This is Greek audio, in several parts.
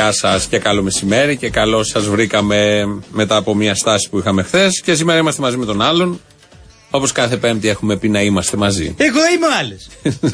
Γεια σας και καλό μεσημέρι και καλώς σας βρήκαμε μετά από μια στάση που είχαμε χθες και σήμερα είμαστε μαζί με τον άλλον. Όπως κάθε Πέμπτη έχουμε πει να είμαστε μαζί. Εγώ είμαι ο Άλλες.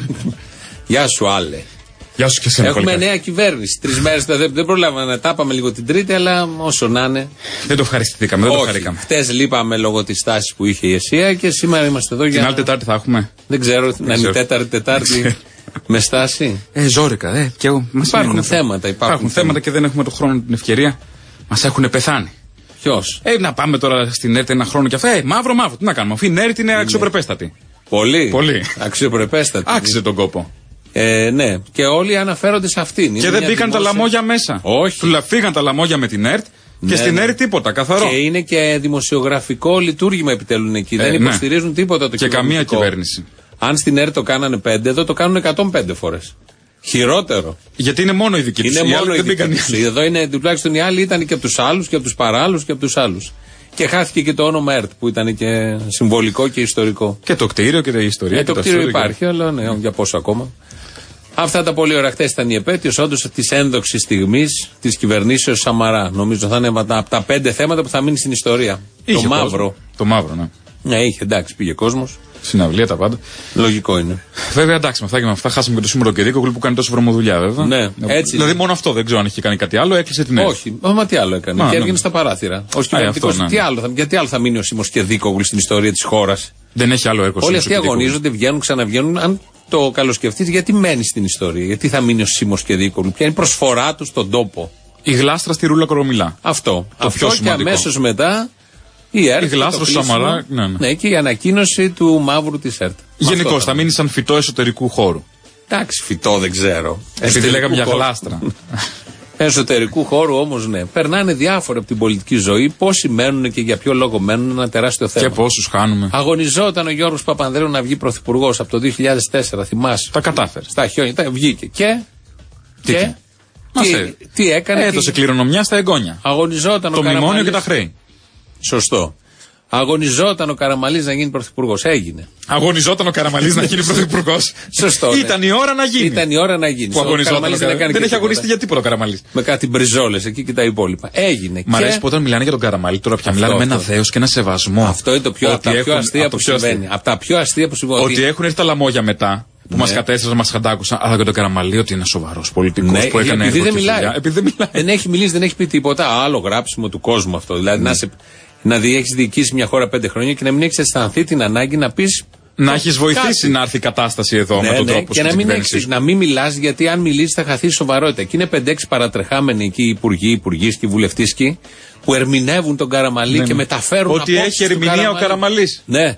Γεια σου, Άλλε. Γεια σου και εσένα. Έχουμε νέα κυβέρνηση. 3 μέρες δεν προλάβαμε να τα είπαμε λίγο την Τρίτη, αλλά όσο να είναι. Δεν το ευχαριστηθήκαμε, δεν το χαρήκαμε. Χτες λείπαμε λόγω της τάσης που είχε η ΕΣΥΑ και σήμερα είμαστε εδώ για. Την άλλη Τετάρτη θα έχουμε. Δεν ξέρω, να είναι η Τετάρτη με στάση. Ζόρικα, και εγώ. Υπάρχουν θέματα. Υπάρχουν θέματα και δεν έχουμε τον χρόνο, την ευκαιρία. Μας έχουν πεθάνει. Ποιος? Να πάμε τώρα στην ΕΡΤ ένα χρόνο και αυτά. Μαύρο, τι να κάνουμε. Αφού η ΕΡΤ είναι αξιοπρεπέστατη. Πολύ. Αξιοπρεπέστατη. Άξιζε τον κόπο. Ναι, και όλοι αναφέρονται σε αυτήν. Και δεν μπήκαν τα λαμόγια μέσα. Όχι. Φύγαν τα λαμόγια με την ΕΡΤ και στην ΕΡΤ τίποτα, καθαρό. Και είναι και δημοσιογραφικό λειτουργήμα επιτελούν εκεί. Δεν υποστηρίζουν τίποτα το κυβερνητικό. Και καμία κυβέρνηση. Αν στην ΕΡΤ το κάνανε 5, εδώ το κάνουν 105 φορές. Χειρότερο. Γιατί είναι μόνο η δική τους. Είναι μόνο η δική τους. Εδώ είναι τουλάχιστον οι άλλοι ήταν και από τους άλλους και από τους παράλληλους και από τους άλλους. Και χάθηκε και το όνομα ΕΡΤ που ήταν και συμβολικό και ιστορικό. Και το κτίριο και η ιστορία. Το κτίριο υπάρχει, αλλά ναι, για πόσο ακόμα. Αυτά τα πολύ ωραία. Χθες ήταν η επέτειος όντως της ένδοξης στιγμής της κυβερνήσεως Σαμαρά. Νομίζω θα είναι από τα 5 θέματα που θα μείνει στην ιστορία. Είχε το μαύρο. Το μαύρο, ναι. Ναι, είχε, εντάξει, πήγε κόσμος. Συναυλία τα πάντα. Λογικό είναι. Βέβαια, εντάξει, με αυτά και με αυτά χάσαμε και το Σίμωρο Κερίκογλου που κάνει τόσο βρωμοδουλειά, βέβαια. Ναι, έτσι. Δηλαδή, μόνο αυτό δεν ξέρω αν είχε κάνει κάτι άλλο, έκλεισε την αίθουσα. Όχι, μα τι άλλο έκανε. Και έβγαινε στα παράθυρα. Ο κυβερνητικός. Γιατί άλλο θα μείνει ο Σίμος Κερίκογλου στην ιστορία της χώρας. Δεν έχει άλλο έργο. Όλοι αυτοί αγωνίζονται, βγαίνουν, ξαναβγαίνουν. Αν το καλοσκεφτείς, γιατί μένει στην ιστορία. Γιατί θα μείνει ο Σίμος Κερίκογλου. Ποια είναι η προσφορά του στον τόπο. Η γλάστρα στη Ρούλα Κορομιλά. Αυτό και αμέσως μετά. Η γλάστρα στο Σαμαρά. Ναι, και η ανακοίνωση του μαύρου της ΕΡΤ. Γενικώς θα μείνει σαν φυτό εσωτερικού χώρου. Εντάξει, φυτό δεν ξέρω. Επειδή λέγαμε για γλάστρα. Εσωτερικού χώρου όμως ναι. Περνάνε διάφορα από την πολιτική ζωή. Πόσοι μένουν και για ποιο λόγο μένουν, ένα τεράστιο θέμα. Και πόσους χάνουμε. Αγωνιζόταν ο Γιώργος Παπανδρέου να βγει πρωθυπουργός από το 2004, θυμάσαι. Τα κατάφερε. Στα χιόνια, βγήκε. Και. Τι έκανε. Έδωσε κληρονομιά στα εγγόνια. Αγωνιζόταν το μνημόνιο και τα χρέη. Σωστό. Αγωνιζόταν ο Καραμαλής να γίνει πρωθυπουργός. Έγινε. Αγωνιζόταν ο Καραμαλής να γίνει πρωθυπουργός. Σωστό. Ναι. Ήταν η ώρα να γίνει. Ήταν η ώρα να γίνει. Που αγωνιζόταν. Δεν έχει αγωνιστεί για τίποτα ο Καραμαλής. Με κάτι μπριζόλες εκεί και τα υπόλοιπα. Έγινε. Μ' αρέσει που όταν μιλάνε για τον Καραμαλή τώρα πια μιλάνε με ένα δέος και ένα σεβασμό. Αυτό είναι το πιο αστεία που συμβαίνει. Από τα πιο αστεία που συμβαίνει. Ότι έχουν έρθει τα λαμόγια μετά. Που μας κατέστρεψαν, μας χαντάκουσαν. Αλλά και τον Καραμαλή ότι είναι σοβαρός πολιτικός που έκανε. Επειδή δεν μιλάει. Δεν έχει μιλήσει, δεν έχει πει τίποτα. Άλλο γράψιμο του κόσμου αυτό. Δηλαδή να έχεις διοικήσει μια χώρα 5 χρόνια και να μην έχεις αισθανθεί την ανάγκη να πεις. Να έχεις βοηθήσει να έρθει η κατάσταση εδώ με τον τρόπο και να μην μιλάς, γιατί αν μιλήσεις θα χαθεί σοβαρότητα. Και είναι 5-6 παρατρεχάμενοι εκεί, υπουργοί και βουλευτήσκοι, που ερμηνεύουν τον Καραμαλή και μεταφέρουν ότι έχει ερμηνεία ο Καραμαλής. Ναι.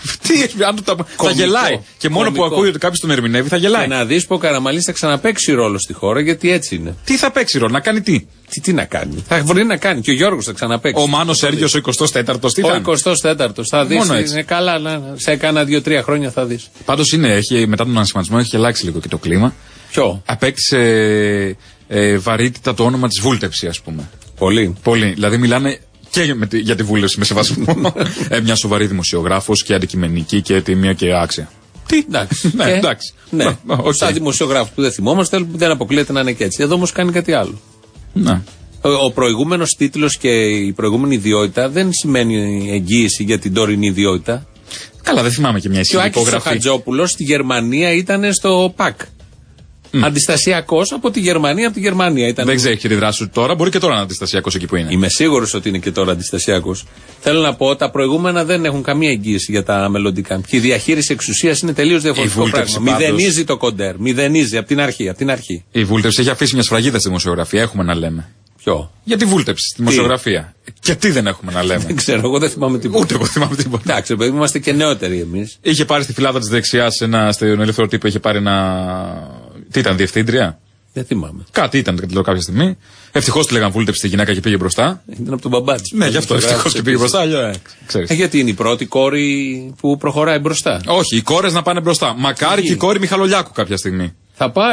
Θα γελάει. Και μόνο που ακούει ότι κάποιος τον ερμηνεύει θα γελάει. Και να δεις που ο Καραμαλής θα ξαναπαίξει ρόλο στη χώρα, γιατί έτσι είναι. Τι θα παίξει ρόλο, να κάνει τι. Τι να κάνει. Θα βρει να κάνει. Και ο Γιώργος θα ξαναπαίξει. Ο Μάνος Σέργιος ο 24ος τι θα είναι. Ο 24ος θα δεις. Είναι καλά, σε κάνα 2-3 χρόνια θα δεις. Πάντως μετά τον ανασχηματισμό έχει αλλάξει λίγο και το κλίμα. Ποιο? Απέκτησε βαρύτητα το όνομα της βούλτεψη, ας πούμε. Πολύ. Δηλαδή μιλάνε. Και για τη βούλευση με σεβασμό. Μια σοβαρή δημοσιογράφος και αντικειμενική και τιμία και άξια. Τι, εντάξει. Ναι. Σαν δημοσιογράφος που δεν θυμόμαστε, δεν αποκλείεται να είναι και έτσι. Εδώ όμως κάνει κάτι άλλο. Ναι. Ο προηγούμενος τίτλος και η προηγούμενη ιδιότητα δεν σημαίνει εγγύηση για την τωρινή ιδιότητα. Καλά, δεν θυμάμαι και μια ισχυρή υπογραφή. Και ο Άκης Χατζόπουλος στη Γερμανία ήταν στο ΠΑΚ. Αντιστασιακός από τη Γερμανία, ήταν. Δεν ξέρει και τη δράση του τώρα, μπορεί και τώρα να είναι αντιστασιακός εκεί που είναι. Είμαι σίγουρος ότι είναι και τώρα αντιστασιακός. Θέλω να πω, τα προηγούμενα δεν έχουν καμία εγγύηση για τα μελλοντικά. Και η διαχείριση εξουσίας είναι τελείως διαφορετικό πράγμα. Μηδενίζει το κοντέρ. Μηδενίζει από την αρχή. Η βούλτεψη έχει αφήσει μια σφραγίδα στη δημοσιογραφία, έχουμε να λέμε. Ποιο? Για τη βούλτεψη στη δημοσιογραφία. Και τι δεν έχουμε να λέμε. Δεν ξέρω, εγώ δεν θυμάμαι τίποτα. Ούτε εγώ θυμάμαι τίποτα. Εντάξει, παιδί, είμαστε και νεότεροι εμείς. Είχε πάρει στη φυλάδα της δεξιάς, στον ελεύθερο τύπο, είχε πάρει ένα. Τι ήταν, διευθύντρια. Δεν θυμάμαι. Κάτι ήταν κάποια στιγμή. Ευτυχώς τη λέγαν βούλτεψη τη γυναίκα και πήγε μπροστά. Ήταν από τον μπαμπά της. Ναι, γι' αυτό ευτυχώς και πήγε μπροστά. Γιατί είναι η πρώτη κόρη που προχωράει μπροστά. Όχι, οι κόρες να πάνε μπροστά. Μακάρι και η κόρη Μιχαλολιάκου κάποια στιγμή. Θα πάει.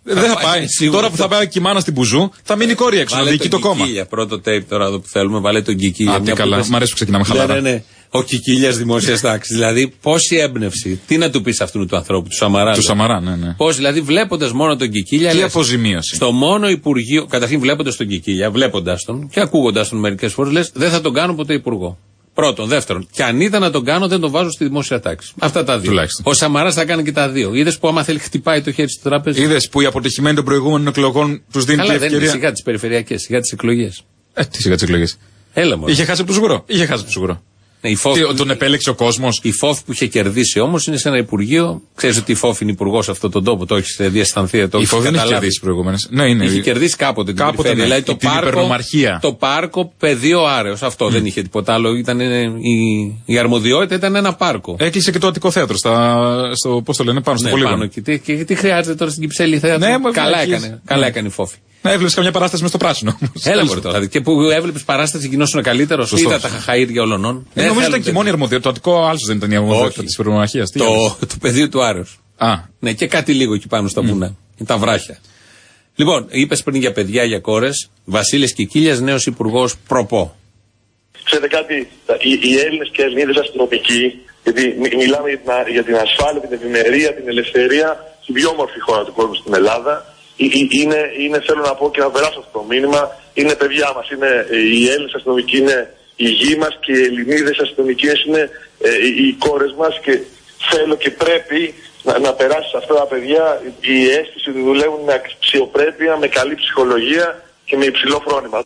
Δεν θα πάει. Τώρα που θα πάει και η μάνα στην Μπουζού, θα μείνει η κόρη έξω. Να διοικεί το κόμμα. Πρώτο tape τώρα εδώ που θέλουμε, βάλε τον Κικίλια. Α, τι καλά. Μ' αρέσει που ξεκινάμε χαλαρά. Ναι. Ο Κικίλιας δημόσιας τάξης. Δηλαδή, πόση έμπνευση. Τι να του πει αυτού του ανθρώπου, του Σαμαρά. Του Σαμαρά, ναι. Πώς, δηλαδή, βλέποντας μόνο τον Κικίλια. Τι αποζημίωση. Στο μόνο Υπουργείο. Καταρχήν, βλέποντας τον Κικίλια, βλέποντας τον και ακούγοντας τον μερικές φορές, λες, δεν θα τον κάνω ποτέ υπουργό. Πρώτον. Δεύτερον, και αν ήταν να τον κάνω, δεν τον βάζω στη δημόσια τάξη. Αυτά τα δύο. Τουλάχιστον. Ο Σαμαράς θα κάνει και τα δύο. Είδες που άμα θέλει χτυπάει το χέρι στο τραπέζι. Είδες που οι αποτυχημένοι των προηγούμενων εκλογών τους δίνει την ευκαιρία. Δεν είναι σιγά τις περιφερειακές, σιγά τις εκλογές. Τι σιγά τις εκλογές. Έλα μόνο. Είχε χάσει από το Σγουρό. Τον επέλεξε ο κόσμος. Η ΦΟΦ που είχε κερδίσει όμως είναι σε ένα υπουργείο. Ξέρεις ότι η ΦΟΦ είναι υπουργός σε αυτόν τον τόπο, το έχει διαισθανθεί. Η ΦΟΦ δεν έχει κερδίσει προηγούμενες. Ναι, είναι. Είχε κερδίσει κάποτε την περιφέρεια. Ναι. Δηλαδή το πάρκο πεδίο Άρεος. Αυτό δεν είχε τίποτα άλλο. Η αρμοδιότητα ήταν ένα πάρκο. Έκλεισε και το Αττικό Θέατρο. Στο πώς το λένε, πάνω στο Πολύγωνο. Και τι χρειάζεται τώρα στην Κυψέλη Θέατρο. Καλά έκανε η ΦΟΦ. Να έβλεπε καμιά παράσταση μες στο πράσινο. Έλα μόνο τώρα. Και που έβλεπε παράσταση γινόσουν καλύτερο. Είδα τα χαχαΐρια ολονών. Νομίζω ήταν και η μόνη αρμοδιότητα. Το Αττικό άλλο δεν ήταν η αρμοδιότητα τη υπερμοναρχίας. Το πεδίο του Άρεος. Ναι, και κάτι λίγο εκεί πάνω στα βουνά. Τα βράχια. Λοιπόν, είπες πριν για παιδιά, για κόρες. Βασίλης Κικίλιας, νέος υπουργός προπό. Ξέρετε κάτι, οι Έλληνες και Ελληνίδες αστυνομικοί, γιατί μιλάμε για την ασφάλεια, την ευημερία, την ελευθερία, στην πιο όμορφη χώρα του κόσμου στην Ελλάδα. Θέλω να πω και να περάσω αυτό το μήνυμα, είναι παιδιά μας, οι Έλληνες αστυνομικοί είναι η γη μας και οι Ελληνίδες αστυνομικές είναι οι κόρες μας και θέλω και πρέπει να περάσει σε αυτά τα παιδιά η αίσθηση ότι δουλεύουν με αξιοπρέπεια, με καλή ψυχολογία και με υψηλό φρόνημα.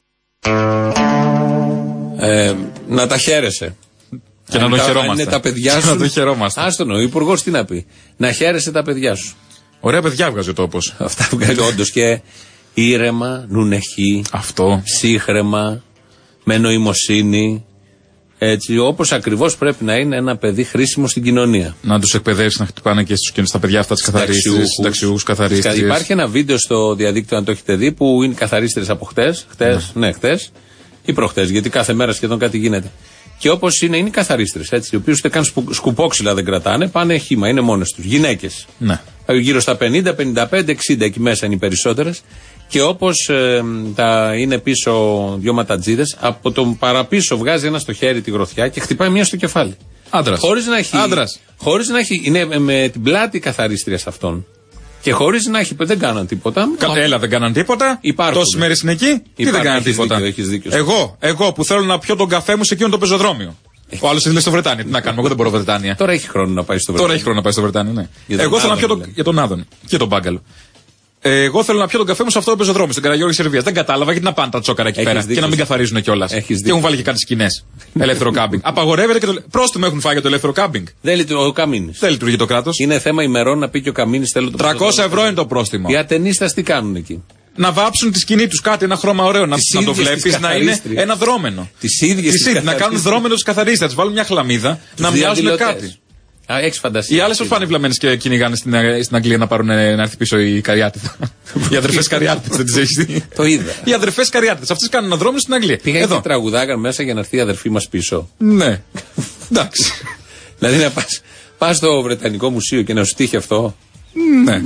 Να τα χαίρεσαι. Και να το χαιρόμαστε. Είναι τα παιδιά σου. Να το χαιρόμαστε. Άστονο, ο υπουργός τι να πει. Να χαίρεσαι τα παιδιά σου. Ωραία παιδιά βγάζει ο τόπος. Αυτά βγάζει όντως και ήρεμα, νουνεχή, ψύχρεμα, με νοημοσύνη. Έτσι, όπως ακριβώς πρέπει να είναι ένα παιδί χρήσιμο στην κοινωνία. Να τους εκπαιδεύσει να χτυπάνε και στα παιδιά αυτά τις καθαρίστριες, συνταξιούχους, καθαρίστριες. Υπάρχει ένα βίντεο στο διαδίκτυο, αν το έχετε δει, που είναι καθαρίστριες από χτες χτες ή προχτές, γιατί κάθε μέρα σχεδόν κάτι γίνεται. Και όπως είναι οι καθαρίστρες, έτσι, οι οποίοι ούτε καν σκουπόξυλα δεν κρατάνε, πάνε χύμα, είναι μόνες τους. Γυναίκες. Ναι. Γύρω στα 50, 55, 60 εκεί μέσα είναι οι περισσότερες. Και όπως είναι πίσω δυο ματατζίδες, από τον παραπίσω βγάζει ένα στο χέρι τη γροθιά και χτυπάει μία στο κεφάλι. Άντρας. Χωρίς να έχει. Είναι με την πλάτη καθαρίστρια σε αυτόν. Και χωρίς να έχει. Δεν κάναν τίποτα. Έλα, δεν κάναν τίποτα. Τόσες μέρες είναι εκεί. Τι δεν κάναν τίποτα. Δίκιο. Εγώ που θέλω να πιω τον καφέ μου σε εκείνο το πεζοδρόμιο. Ο άλλος ήθελε στο Βρετάνια. Τι να κάνουμε, εγώ δεν μπορώ Βρετάνια. Τώρα έχει χρόνο να πάει στο Βρετάνια. Ναι. Εγώ θέλω να πιω για τον Άδωνη και τον Μπάγκαλο. Εγώ θέλω να πιω τον καφέ μου σε αυτό το πεζοδρόμιο, στην Καραγιώργη Σερβίας. Δεν κατάλαβα γιατί να πάνε τα τσόκαρα εκεί πέρα και να μην καθαρίζουν κιόλας. Και έχουν βάλει και κάτι σκηνές. Ελεύθερο κάμπινγκ. Απαγορεύεται και το. Πρόστιμο έχουν φάει για το ελεύθερο κάμπινγκ. Δεν λειτουργεί ο Καμίνης. Δεν λειτουργεί το κράτος. Είναι θέμα ημερών να πει και ο Καμίνης θέλω το 300 ευρώ είναι το πρόστιμο. Οι ατενίστας τι κάνουν εκεί. Να βάψουν τη σκηνή τους κάτι, ένα χρώμα ωραίο, να το βλέπεις να είναι ένα δρόμενο. Τις ίδιες. Να κάνουν δρόμενο τους καθαρίστες, να τους βάλουν μια χλαμίδα, να μοιάζουν κάτι. Έχεις φαντασία. Οι άλλες πώς πάνε βλαμμένες και κυνηγάνε στην Αγγλία να πάρουν να έρθει πίσω η Καριάτιδα. Οι αδερφές Καριάτιδες, δεν τις έχεις δει. Το είδα. Οι αδερφές Καριάτιδες, αυτές κάνουν ένα δρόμο στην Αγγλία. Πήγαν και τραγουδάγαν μέσα για να έρθει η αδερφή μας πίσω. Ναι. Εντάξει. Δηλαδή να πας στο Βρετανικό Μουσείο και να σου τύχει αυτό. Ναι.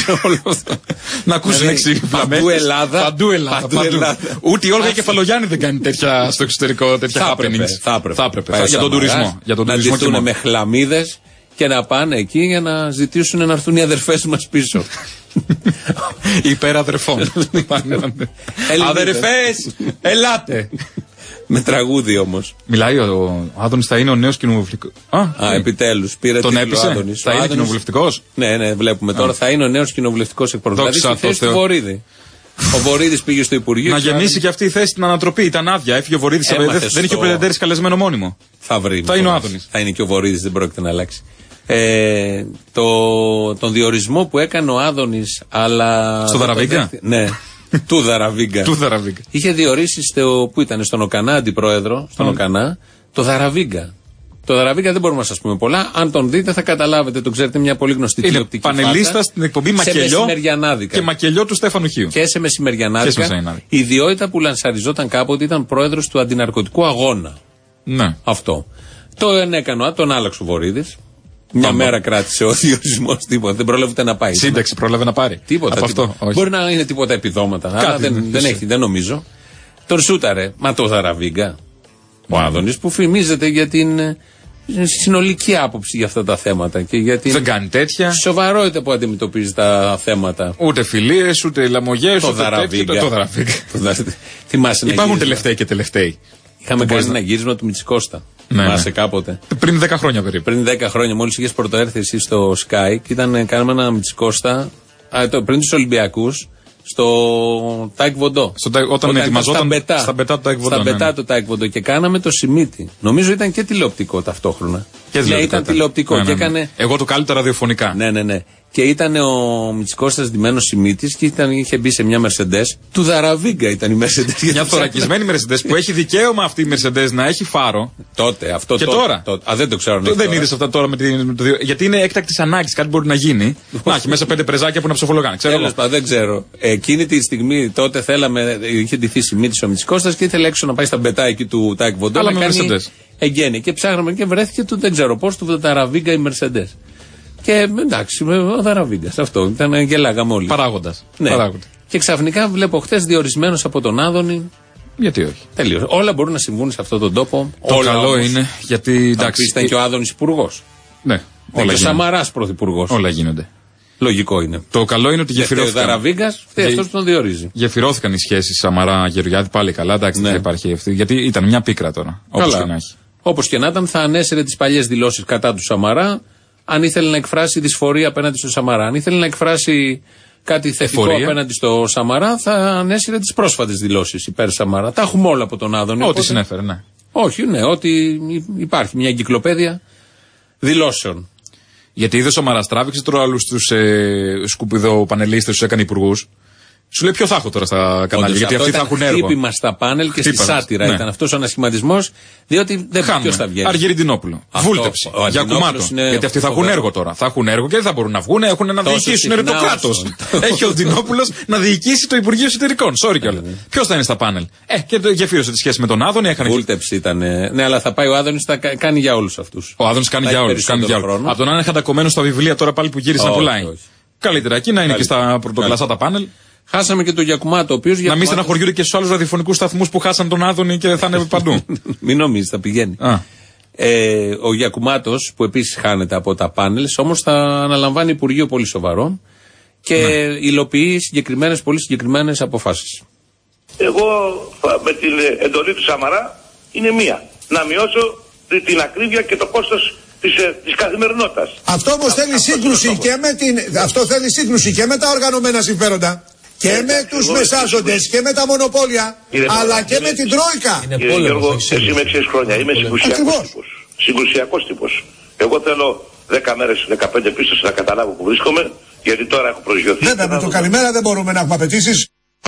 Να ακούσουν παντού Ελλάδα. Παντού Ελλάδα. Ούτε η Όλγα Κεφαλογιάννη δεν κάνει τέτοια στο εξωτερικό, τέτοια happenings. Θα έπρεπε. Για τον τουρισμό. Να ντυθούν με χλαμίδες και να πάνε εκεί για να ζητήσουν να έρθουν οι αδερφές μας πίσω. Υπεραδερφών. Αδερφές, ελάτε. Με τραγούδι όμως. Μιλάει ο Άδωνης, θα είναι ο νέος κοινοβουλευτικός. Επιτέλους. Πήρε τον έπεισε. Θα είναι κοινοβουλευτικός. Ναι, βλέπουμε τώρα. Θα είναι ο νέος κοινοβουλευτικός εκπρόσωπος. Δηλαδή στη θέση του Βορίδη. Ο Βορίδης πήγε στο Υπουργείο. Να γεμίσει και αυτή η θέση στην ανατροπή. Ήταν άδεια. Έφυγε ο Βορίδης. Δεν είχε ο Πρεδεντέρης καλεσμένο μόνιμο. Θα βρει. Θα είναι ο Άδωνης. Θα είναι και ο Βορίδης, δεν πρόκειται να αλλάξει. Τον διορισμό που έκανε ο Άδωνης, αλλά. Στο Δαραβίγκα. Ναι. Του Δαραβίγκα. Είχε διορίσει που ήταν στον Οκανά αντιπρόεδρο, στον Οκανά, το Δαραβίγκα. Το Δαραβίγκα δεν μπορούμε να σας πούμε πολλά. Αν τον δείτε θα καταλάβετε, τον ξέρετε, μια πολύ γνωστή τηλεοπτική φάτα. Πανελίστα στην εκπομπή Μακελιό και Μακελιό του Στέφανου Χίου. Και σε μεσημεριανάδικα. Η ιδιότητα που λανσαριζόταν κάποτε ήταν πρόεδρος του αντιναρκωτικού αγώνα. Ναι. Αυτό. Το έκανε, τον άλλαξε ο Βορίδης. Μια μέρα κράτησε ο διορισμός, τίποτα. Δεν πρόλαβε ούτε να πάει. Σύνταξη πρόλαβε να πάρει. Τίποτα. Αυτό, μπορεί να είναι τίποτα επιδόματα. Αλλά δεν νομίζω. Τον σούταρε. Μα το Δαραβίγκα. Ο Άδωνης που φημίζεται για την συνολική άποψη για αυτά τα θέματα. Και για την δεν κάνει τέτοια. Σοβαρότητα που αντιμετωπίζει τα θέματα. Ούτε φιλίες, ούτε λαμογές. Το Δαραβίγκα. Υπάρχουν τελευταίοι και τελευταίοι. Είχαμε κάνει ένα γύρισμα του Μητσικώστα. Θυμάσαι κάποτε. Πριν 10 χρόνια περίπου. Πριν 10 χρόνια, μόλις είχες πρωτοέρθει εσύ στο Sky και κάναμε ένα Μητσικώστα πριν τους Ολυμπιακούς στο Τάικβοντό. Όταν ετοιμαζόταν στα μπετά του Τάικβοντό. Στα μπετά του Τάικβοντό και κάναμε το Σιμίτι. Νομίζω ήταν και τηλεοπτικό ταυτόχρονα. Και ήταν τηλεοπτικό. Και έκανε... Εγώ το κάλυπτα ραδιοφωνικά. Ναι. Και ήταν ο Μητσικώστας ντυμένος Σιμίτης και είχε μπει σε μια Mercedes. Του Δαραβίγκα ήταν η Mercedes. Μια θωρακισμένη Mercedes που έχει δικαίωμα αυτή η Mercedes να έχει φάρο. Τότε, αυτό και τώρα. Δεν το ξέρω. Δεν είδες αυτά τώρα γιατί είναι έκτακτης ανάγκης, κάτι μπορεί να γίνει. Να έχει μέσα 5 πρεζάκια που να ψοφολογάνε. Δεν ξέρω. Εκείνη τη στιγμή τότε είχε ντυθεί Σιμίτης ο Μητσικώστας και ήθελε έξω να πάει στα μπετά εκεί του Τάικβοντό να κάνει εγγένεια. Και ψάχναμε και βρέθηκε δεν ξέρω πώς του Δαραβίγκα η Mercedes. Και εντάξει, ο Δαραβίγκας αυτό. Γελάγαμε όλοι. Παράγοντας. Ναι. Και ξαφνικά βλέπω χτες διορισμένος από τον Άδωνη. Γιατί όχι. Τελείωσε. Όλα μπορούν να συμβούν σε αυτόν τον τόπο. Το όλα καλό όμως, είναι γιατί. Εντάξει. Ήταν και ο Άδωνης υπουργός. Ναι. Και ο Σαμαράς πρωθυπουργός. Όλα γίνονται. Λογικό είναι. Το καλό είναι ότι γεφυρώθηκαν. Ο Δαραβίγκας, αυτός που τον διορίζει. Γεφυρώθηκαν οι σχέσεις Σαμαρά-Γεωργιάδη πάλι καλά. Εντάξει, δεν υπάρχει αυτή. Γιατί ήταν μια πίκρα τώρα. Όπως και να έχει. Όπως και να ήταν, θα ανέσαιρε τις παλιές δηλώσεις κατά του Σαμαρά. Αν ήθελε να εκφράσει δυσφορία απέναντι στο Σαμαρά, αν ήθελε να εκφράσει κάτι θετικό απέναντι στο Σαμαρά, θα ανέσυρε τις πρόσφατες δηλώσεις υπέρ Σαμαρά. Τα έχουμε όλα από τον Άδωνη. Ό,τι συνέφερε, ναι. Όχι, ναι, ότι υπάρχει μια εγκυκλοπαίδεια δηλώσεων. Γιατί είδε ο Σαμαράς τράβηξε τώρα άλλους τους σκουπιδοπανελίστες, τους έκανε υπουργούς. Σου λέει ποιο θα έχω τώρα στα κανάλια, γιατί αυτοί θα έχουν έργο. Χτύπημα στα πάνελ και στη σάτυρα ήταν αυτός ο ανασχηματισμός, διότι δεν biết ποιος θα βγαίνει. Αργυριτινόπουλο. Βούλτεψη. Γιακουμάτο. Γιατί αυτοί θα έχουν έργο τώρα. Θα έχουν έργο και δεν θα μπορούν να βγουν, έχουν να διοικήσουν το κράτος. Έχει ο Δινόπουλος να διοικήσει το Υπουργείο Εσωτερικών. Sorry κιόλα. Ποιος θα είναι στα πάνελ. Και γεφύρωσε τη σχέση με τον Άδωνη. Βούλτεψη ήταν. Ναι, αλλά θα πάει ο Άδωνης, θα κάνει για όλους αυτούς. Ο Άδωνης κάνει για όλους. Από τον αν είχαν κομμένο στα βιβλία τώρα πάλι που γύρισε να πουλάει. Καλύτερα εκεί να είναι και στα πρωτοκλασσά τα πάνελ. Χάσαμε και τον Γιακουμάτο, ο οποίος. Να μην στεναχωριούνται και στους άλλους ραδιοφωνικούς σταθμούς που χάσαν τον Άδωνη και θα είναι παντού. Μην νομίζεις, θα πηγαίνει. Ο Γιακουμάτος, που επίσης χάνεται από τα πάνελ, όμως θα αναλαμβάνει Υπουργείο πολύ σοβαρό και υλοποιεί πολύ συγκεκριμένες αποφάσεις. Εγώ με την εντολή του Σαμαρά είναι μία. Να μειώσω την ακρίβεια και το κόστος της καθημερινότητας. Αυτό όμως θέλει σύγκρουση και με τα οργανωμένα συμφέροντα. Και με τους μεσάζοντες και με τα μονοπόλια, αλλά και με την Τρόικα. Κύριε Γιώργο, εσύ με 6 χρόνια είμαι συγκρουσιακός τύπος. Εγώ θέλω 10 μέρες, 15 πίσω να καταλάβω που βρίσκομαι, γιατί τώρα έχω προσγειωθεί. Βέβαια, με το καλημέρα δεν μπορούμε να έχουμε απαιτήσεις.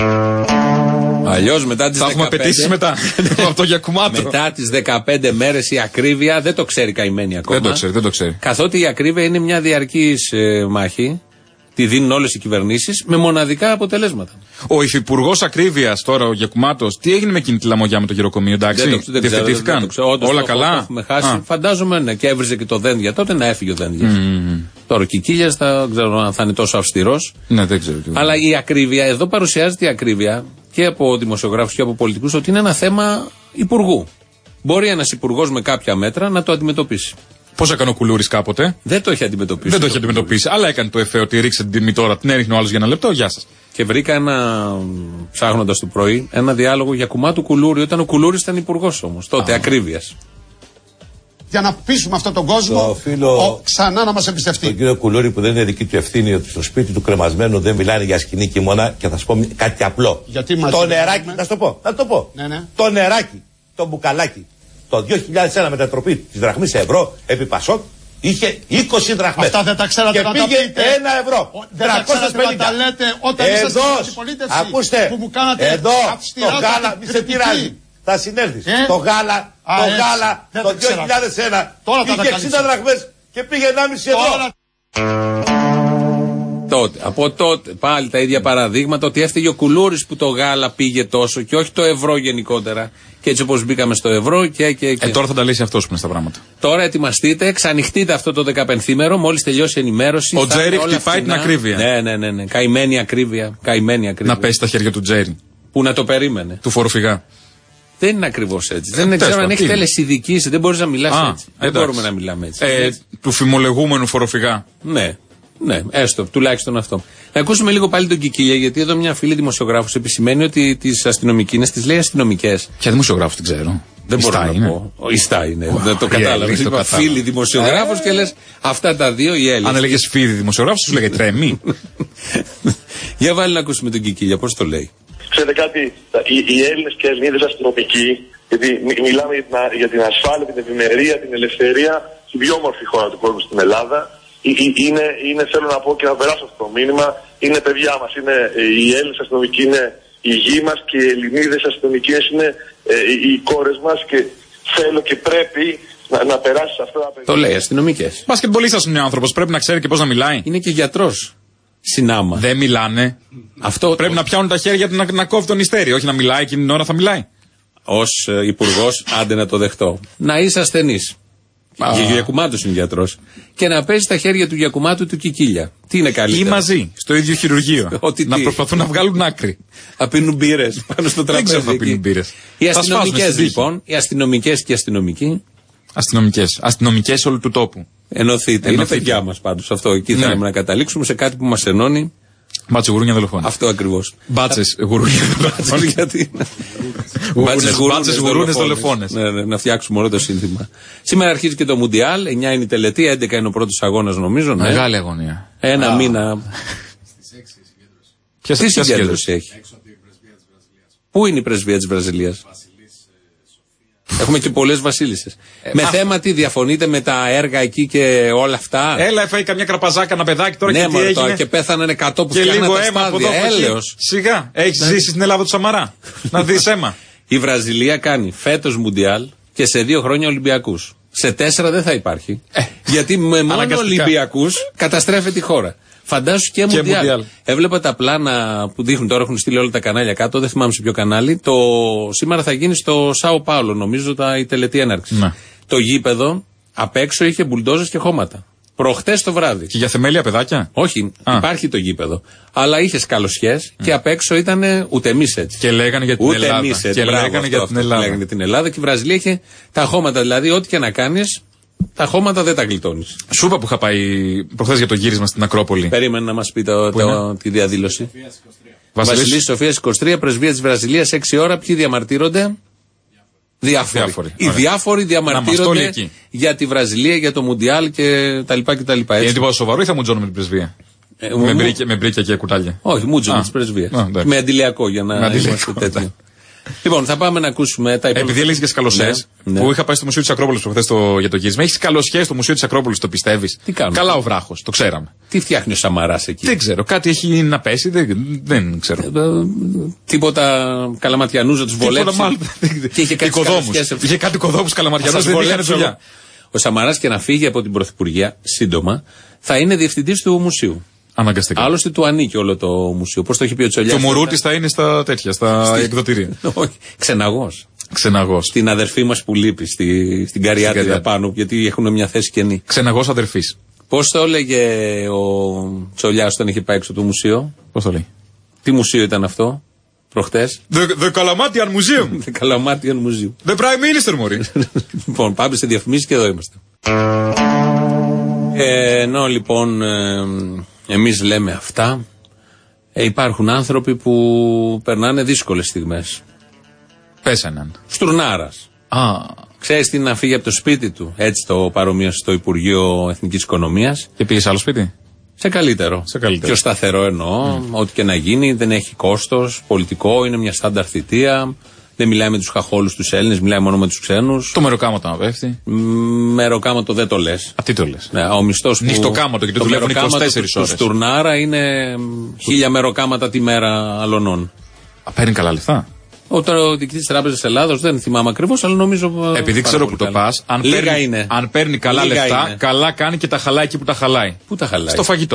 Αλλιώς μετά τις 15. Θα έχουμε απαιτήσεις μετά. Από το Γιακουμάτο. Μετά τις 15 μέρες η ακρίβεια δεν το ξέρει καημένη ακόμα. Δεν το ξέρει. Καθότι η ακρίβεια είναι μια διαρκής μάχη. Τη δίνουν όλες οι κυβερνήσεις με μοναδικά αποτελέσματα. Ο υφυπουργός ακρίβειας τώρα, ο Γιακουμάτος, τι έγινε με εκείνη τη λαμογιά με το γεροκομείο, εντάξει. Διευθετήθηκαν. Όλα καλά. Έχουμε χάσει. Φαντάζομαι, ναι, και έβριζε και το Δένδια. Τότε να έφυγε ο Δένδια. Τώρα και η Κίλιας δεν ξέρω αν θα είναι τόσο αυστηρός. Ναι, δεν ξέρω. Αλλά η ακρίβεια, εδώ παρουσιάζεται η ακρίβεια και από δημοσιογράφους και από πολιτικούς ότι είναι ένα θέμα υπουργού. Μπορεί ένας υπουργός με κάποια μέτρα να το αντιμετωπίσει. Πώς έκανε ο Κουλούρης κάποτε. Δεν το έχει αντιμετωπίσει. Αλλά έκανε το εφέ ότι ρίξε την τιμή τώρα, την έριχνε ο άλλος για ένα λεπτό. Γεια σας. Και βρήκα ψάχνοντας το πρωί, ένα διάλογο Γιακουμάτου Κουλούρη, όταν ο Κουλούρης ήταν υπουργός όμως. Τότε ακρίβειας. Για να πείσουμε αυτόν τον κόσμο ξανά να μας εμπιστευτεί. Τον κύριο Κουλούρη που δεν είναι δική του ευθύνη ότι στο σπίτι του κρεμασμένου δεν μιλάνε για σκηνή κοιμώνα και θα σου πω κάτι απλό. Το νεράκι, να σου το πω. Ναι. Το νεράκι, το μπουκαλάκι. Το 2001 μετατροπή της δραχμής σε ευρώ επί Πασόκ είχε 20 δραχμές. Αυτά δεν τα ξέρατε και να πήγε τα πείτε. 1 ευρώ. Δεν τα ξέρατε να τα λέτε όταν είσαστε στην αντιπολίτευση. Ακούστε, που μου κάνατε εδώ το γάλα, μη σε πειράζει. Θα συνέλθεις. Το γάλα το 2001 είχε 60 δραχμές και πήγε 1,5 ευρώ. Από τότε πάλι τα ίδια παραδείγματα, ότι έφταιγε ο Κουλούρης που το γάλα πήγε τόσο και όχι το ευρώ γενικότερα. Και έτσι όπως μπήκαμε στο ευρώ και. Τώρα θα τα λύσει αυτός που είναι στα πράγματα. Τώρα ετοιμαστείτε, εξανοιχτείτε αυτό το 15ήμερο, μόλις τελειώσει η ενημέρωση. Ο Τζέρι χτυπάει την ακρίβεια. Ναι. Καημένη ακρίβεια. Να πέσει στα χέρια του Τζέρι. Που να το περίμενε. Του φοροφυγά. Δεν είναι ακριβώς έτσι. Δεν ξέρω αν έχει τελεσιδικήσει, δεν μπορείς να μιλάς έτσι. Δεν μπορούμε να μιλάμε έτσι. Του φημολογούμενου φοροφυγά. Ναι, έστω, τουλάχιστον αυτό. Να ακούσουμε λίγο πάλι τον Κικίλια, γιατί εδώ μια φίλη δημοσιογράφος επισημαίνει ότι τις αστυνομικές τις λέει αστυνομικές. Ποια δημοσιογράφος την ξέρω. Δεν μπορώ να πω. Η Στά είναι. Δεν το κατάλαβα. Είπα φίλη δημοσιογράφος και λες αυτά τα δύο οι Έλληνες. Αν έλεγες φίλη δημοσιογράφος, σου λέγε τρέμει. Για βάλει να ακούσουμε τον Κικίλια, πώς το λέει. Ξέρετε κάτι, οι Έλληνες και Ελληνίδες αστυνομικοί, γιατί μιλάμε για την ασφάλεια, την ευημερία, την ελευθερία, την πιο όμορφη χώρα του κόσμου στην Ελλάδα. Είναι, θέλω να πω και να περάσω αυτό το μήνυμα, είναι παιδιά μας, οι Έλληνες αστυνομικοί είναι η γη μας και οι Ελληνίδες αστυνομικές είναι οι κόρες μας και θέλω και πρέπει να περάσει αυτό. Το λέει αστυνομικές. Μπασκετμπολίστας είναι ο άνθρωπος, πρέπει να ξέρει και πώς να μιλάει. Είναι και γιατρός. Συνάμα. Δεν μιλάνε. Αυτό πρέπει να πιάνουν τα χέρια του να κόβει τον ιστέρι, όχι να μιλάει εκείνη την ώρα θα μιλάει. Ως υπουργός, άντε να το δεχτώ. Να είσαι ασθενής. Και ο Γιακουμάτος είναι γιατρός. Και να παίζει τα χέρια του Γιακουμάτου του Κικίλια. Τι είναι καλύτερο. Ή μαζί, στο ίδιο χειρουργείο. Να προσπαθούν να βγάλουν άκρη. Να πίνουν μπύρες πάνω στο τραπέζι. Δεν ξέρω να πίνουν μπύρες. Οι αστυνομικές λοιπόν, οι αστυνομικές και οι αστυνομικοί. Αστυνομικές όλου του τόπου. Ενωθείτε. Είναι παιδιά μας πάντως αυτό. Εκεί θέλουμε να καταλήξουμε σε κάτι που μας ενώνει. Μπάτσε γουρούνια δολοφόνες. Αυτό ακριβώς. Μπάτσες γουρούνια δολοφόνες. Μπάτσες γουρούνες δολοφόνες. Να φτιάξουμε όλο το σύνθημα. Σήμερα αρχίζει και το Μουντιάλ. 9 είναι η τελετή, 11 είναι ο πρώτος αγώνας νομίζω. Μεγάλη αγωνία. Ένα μήνα. Τι συγκέντρωση έχει. Πού είναι η πρεσβεία της Βραζιλίας? Έχουμε και πολλές βασίλισσες. Με θέμα τι διαφωνείτε με τα έργα εκεί και όλα αυτά. Έλα, έφαγε καμιά κραπαζάκα ένα παιδάκι τώρα και τι έγινε. Και πέθαναν 100 που φτιάχναν τα σπάδια. Έλεος. Σιγά, έχεις ζήσει στην Ελλάδα του Σαμαρά. Να δεις αίμα. Η Βραζιλία κάνει φέτος Μουντιάλ και σε 2 χρόνια Ολυμπιακούς. Σε 4 δεν θα υπάρχει. Γιατί με μόνο Ολυμπιακούς καταστρέφεται η χώρα. Φαντάσου και Μουντιάλ. Έβλεπα τα πλάνα που δείχνουν τώρα, έχουν στείλει όλα τα κανάλια κάτω, δεν θυμάμαι σε ποιο κανάλι. Σήμερα θα γίνει στο Σάο Πάολο, νομίζω, η τελετή έναρξη. Ναι. Το γήπεδο απ' έξω είχε μπουλντόζες και χώματα. Προχτές το βράδυ. Και για θεμέλια παιδάκια? Όχι, υπάρχει το γήπεδο. Αλλά είχε σκαλωσιές και απ' έξω ήταν ούτε εμείς έτσι. Και λέγανε για την Ελλάδα. Και λέγανε για την Ελλάδα. Λέγανε την Ελλάδα και η Βραζιλία είχε τα χώματα. Δηλαδή, ό,τι και να κάνεις, τα χώματα δεν τα γλιτώνεις. Σου είπα που είχα πάει προχθές για το γύρισμα στην Ακρόπολη. Περίμενε να μας πει τη διαδήλωση. Βασιλής Σοφίας 23, πρεσβεία της Βραζιλίας, 6 ώρα. Ποιοι διαμαρτύρονται? Διάφοροι. Οι διάφοροι διαμαρτύρονται για τη Βραζιλία, για το Μουντιάλ και τα λοιπά και τα λοιπά. Είναι τίποτα σοβαρό ή θα μουτζώνουμε την πρεσβεία? Με μπρίκια και κουτάλια. Όχι, μουτζώνουμε τις πρεσβείες. Με αντιλιακό για να είμαστε τέτοιο. Λοιπόν, θα πάμε να ακούσουμε τα υπόλοιπα. Επειδή έλεγε για σκαλωσιές, που είχα πάει στο Μουσείο της Ακρόπολης προχθές για το γύρισμα. Έχει σκαλωσιές στο Μουσείο της Ακρόπολης, το πιστεύεις? Τι κάνουμε? Καλά ο βράχος, το ξέραμε. Τι φτιάχνει ο Σαμαράς εκεί? Δεν ξέρω, κάτι έχει να πέσει, δεν ξέρω. Τίποτα καλαματιανούς να τους βολέψει. Και είχε κάτι οικοδόμους. Είχε κάτι οικοδόμους καλαματιανούς, δεν είχαν δουλειά. Ο Σαμαράς και να φύγει από την Πρωθυπουργία σύντομα θα είναι διευθυντής του μουσείου. Αναγκαστικά. Άλλωστε του ανήκει όλο το μουσείο. Πώς το έχει πει ο Τσολιάς? Και ο Μουρούτης θα είναι στα τέτοια, στα εκδοτήρια. Όχι, ξεναγός. Την αδερφή μας που λείπει στην Καριάτιδα πάνω, γιατί έχουν μια θέση κενή. Ξεναγός αδερφής. Πώς το έλεγε ο Τσολιάς όταν είχε πάει έξω το μουσείο? Πώς το λέει? Τι μουσείο ήταν αυτό? Προχτές. The Calamatian Museum. The Calamatian Museum. The Prime Minister, μωρή. Λοιπόν, πάμε σε διαφημίσεις και εδώ είμαστε. Ενώ λοιπόν εμείς λέμε αυτά, υπάρχουν άνθρωποι που περνάνε δύσκολες στιγμές. Πες έναν. Στουρνάρας. Ξέρεις τι, να φύγει από το σπίτι του. Έτσι το παρομοίωσε στο Υπουργείο Εθνικής Οικονομίας. Και πήγε σε άλλο σπίτι? Σε καλύτερο. Πιο σταθερό εννοώ. Ό,τι και να γίνει, δεν έχει κόστος πολιτικό, είναι μια στάνταρ θητεία. Δεν μιλάει με τους χαχόλους τους Έλληνες, μιλάει μόνο με τους ξένους. Το μεροκάματο να πέφτει. Μεροκάματο δεν το λες. Τι το λες? Ναι, ο μισθός που. Νυχτοκάματο, γιατί το δουλεύουν 24 ώρες. Του Στουρνάρα είναι 1000 μεροκάματα τη μέρα αλωνών. Παίρνει καλά λεφτά. Ο διοικητής της Τράπεζας Ελλάδος δεν θυμάμαι ακριβώς, αλλά νομίζω. Επειδή ξέρω που το πας, αν παίρνει καλά λεφτά, καλά κάνει και τα χαλάει εκεί που τα χαλάει. Πού τα χαλάει? Στο φαγητό.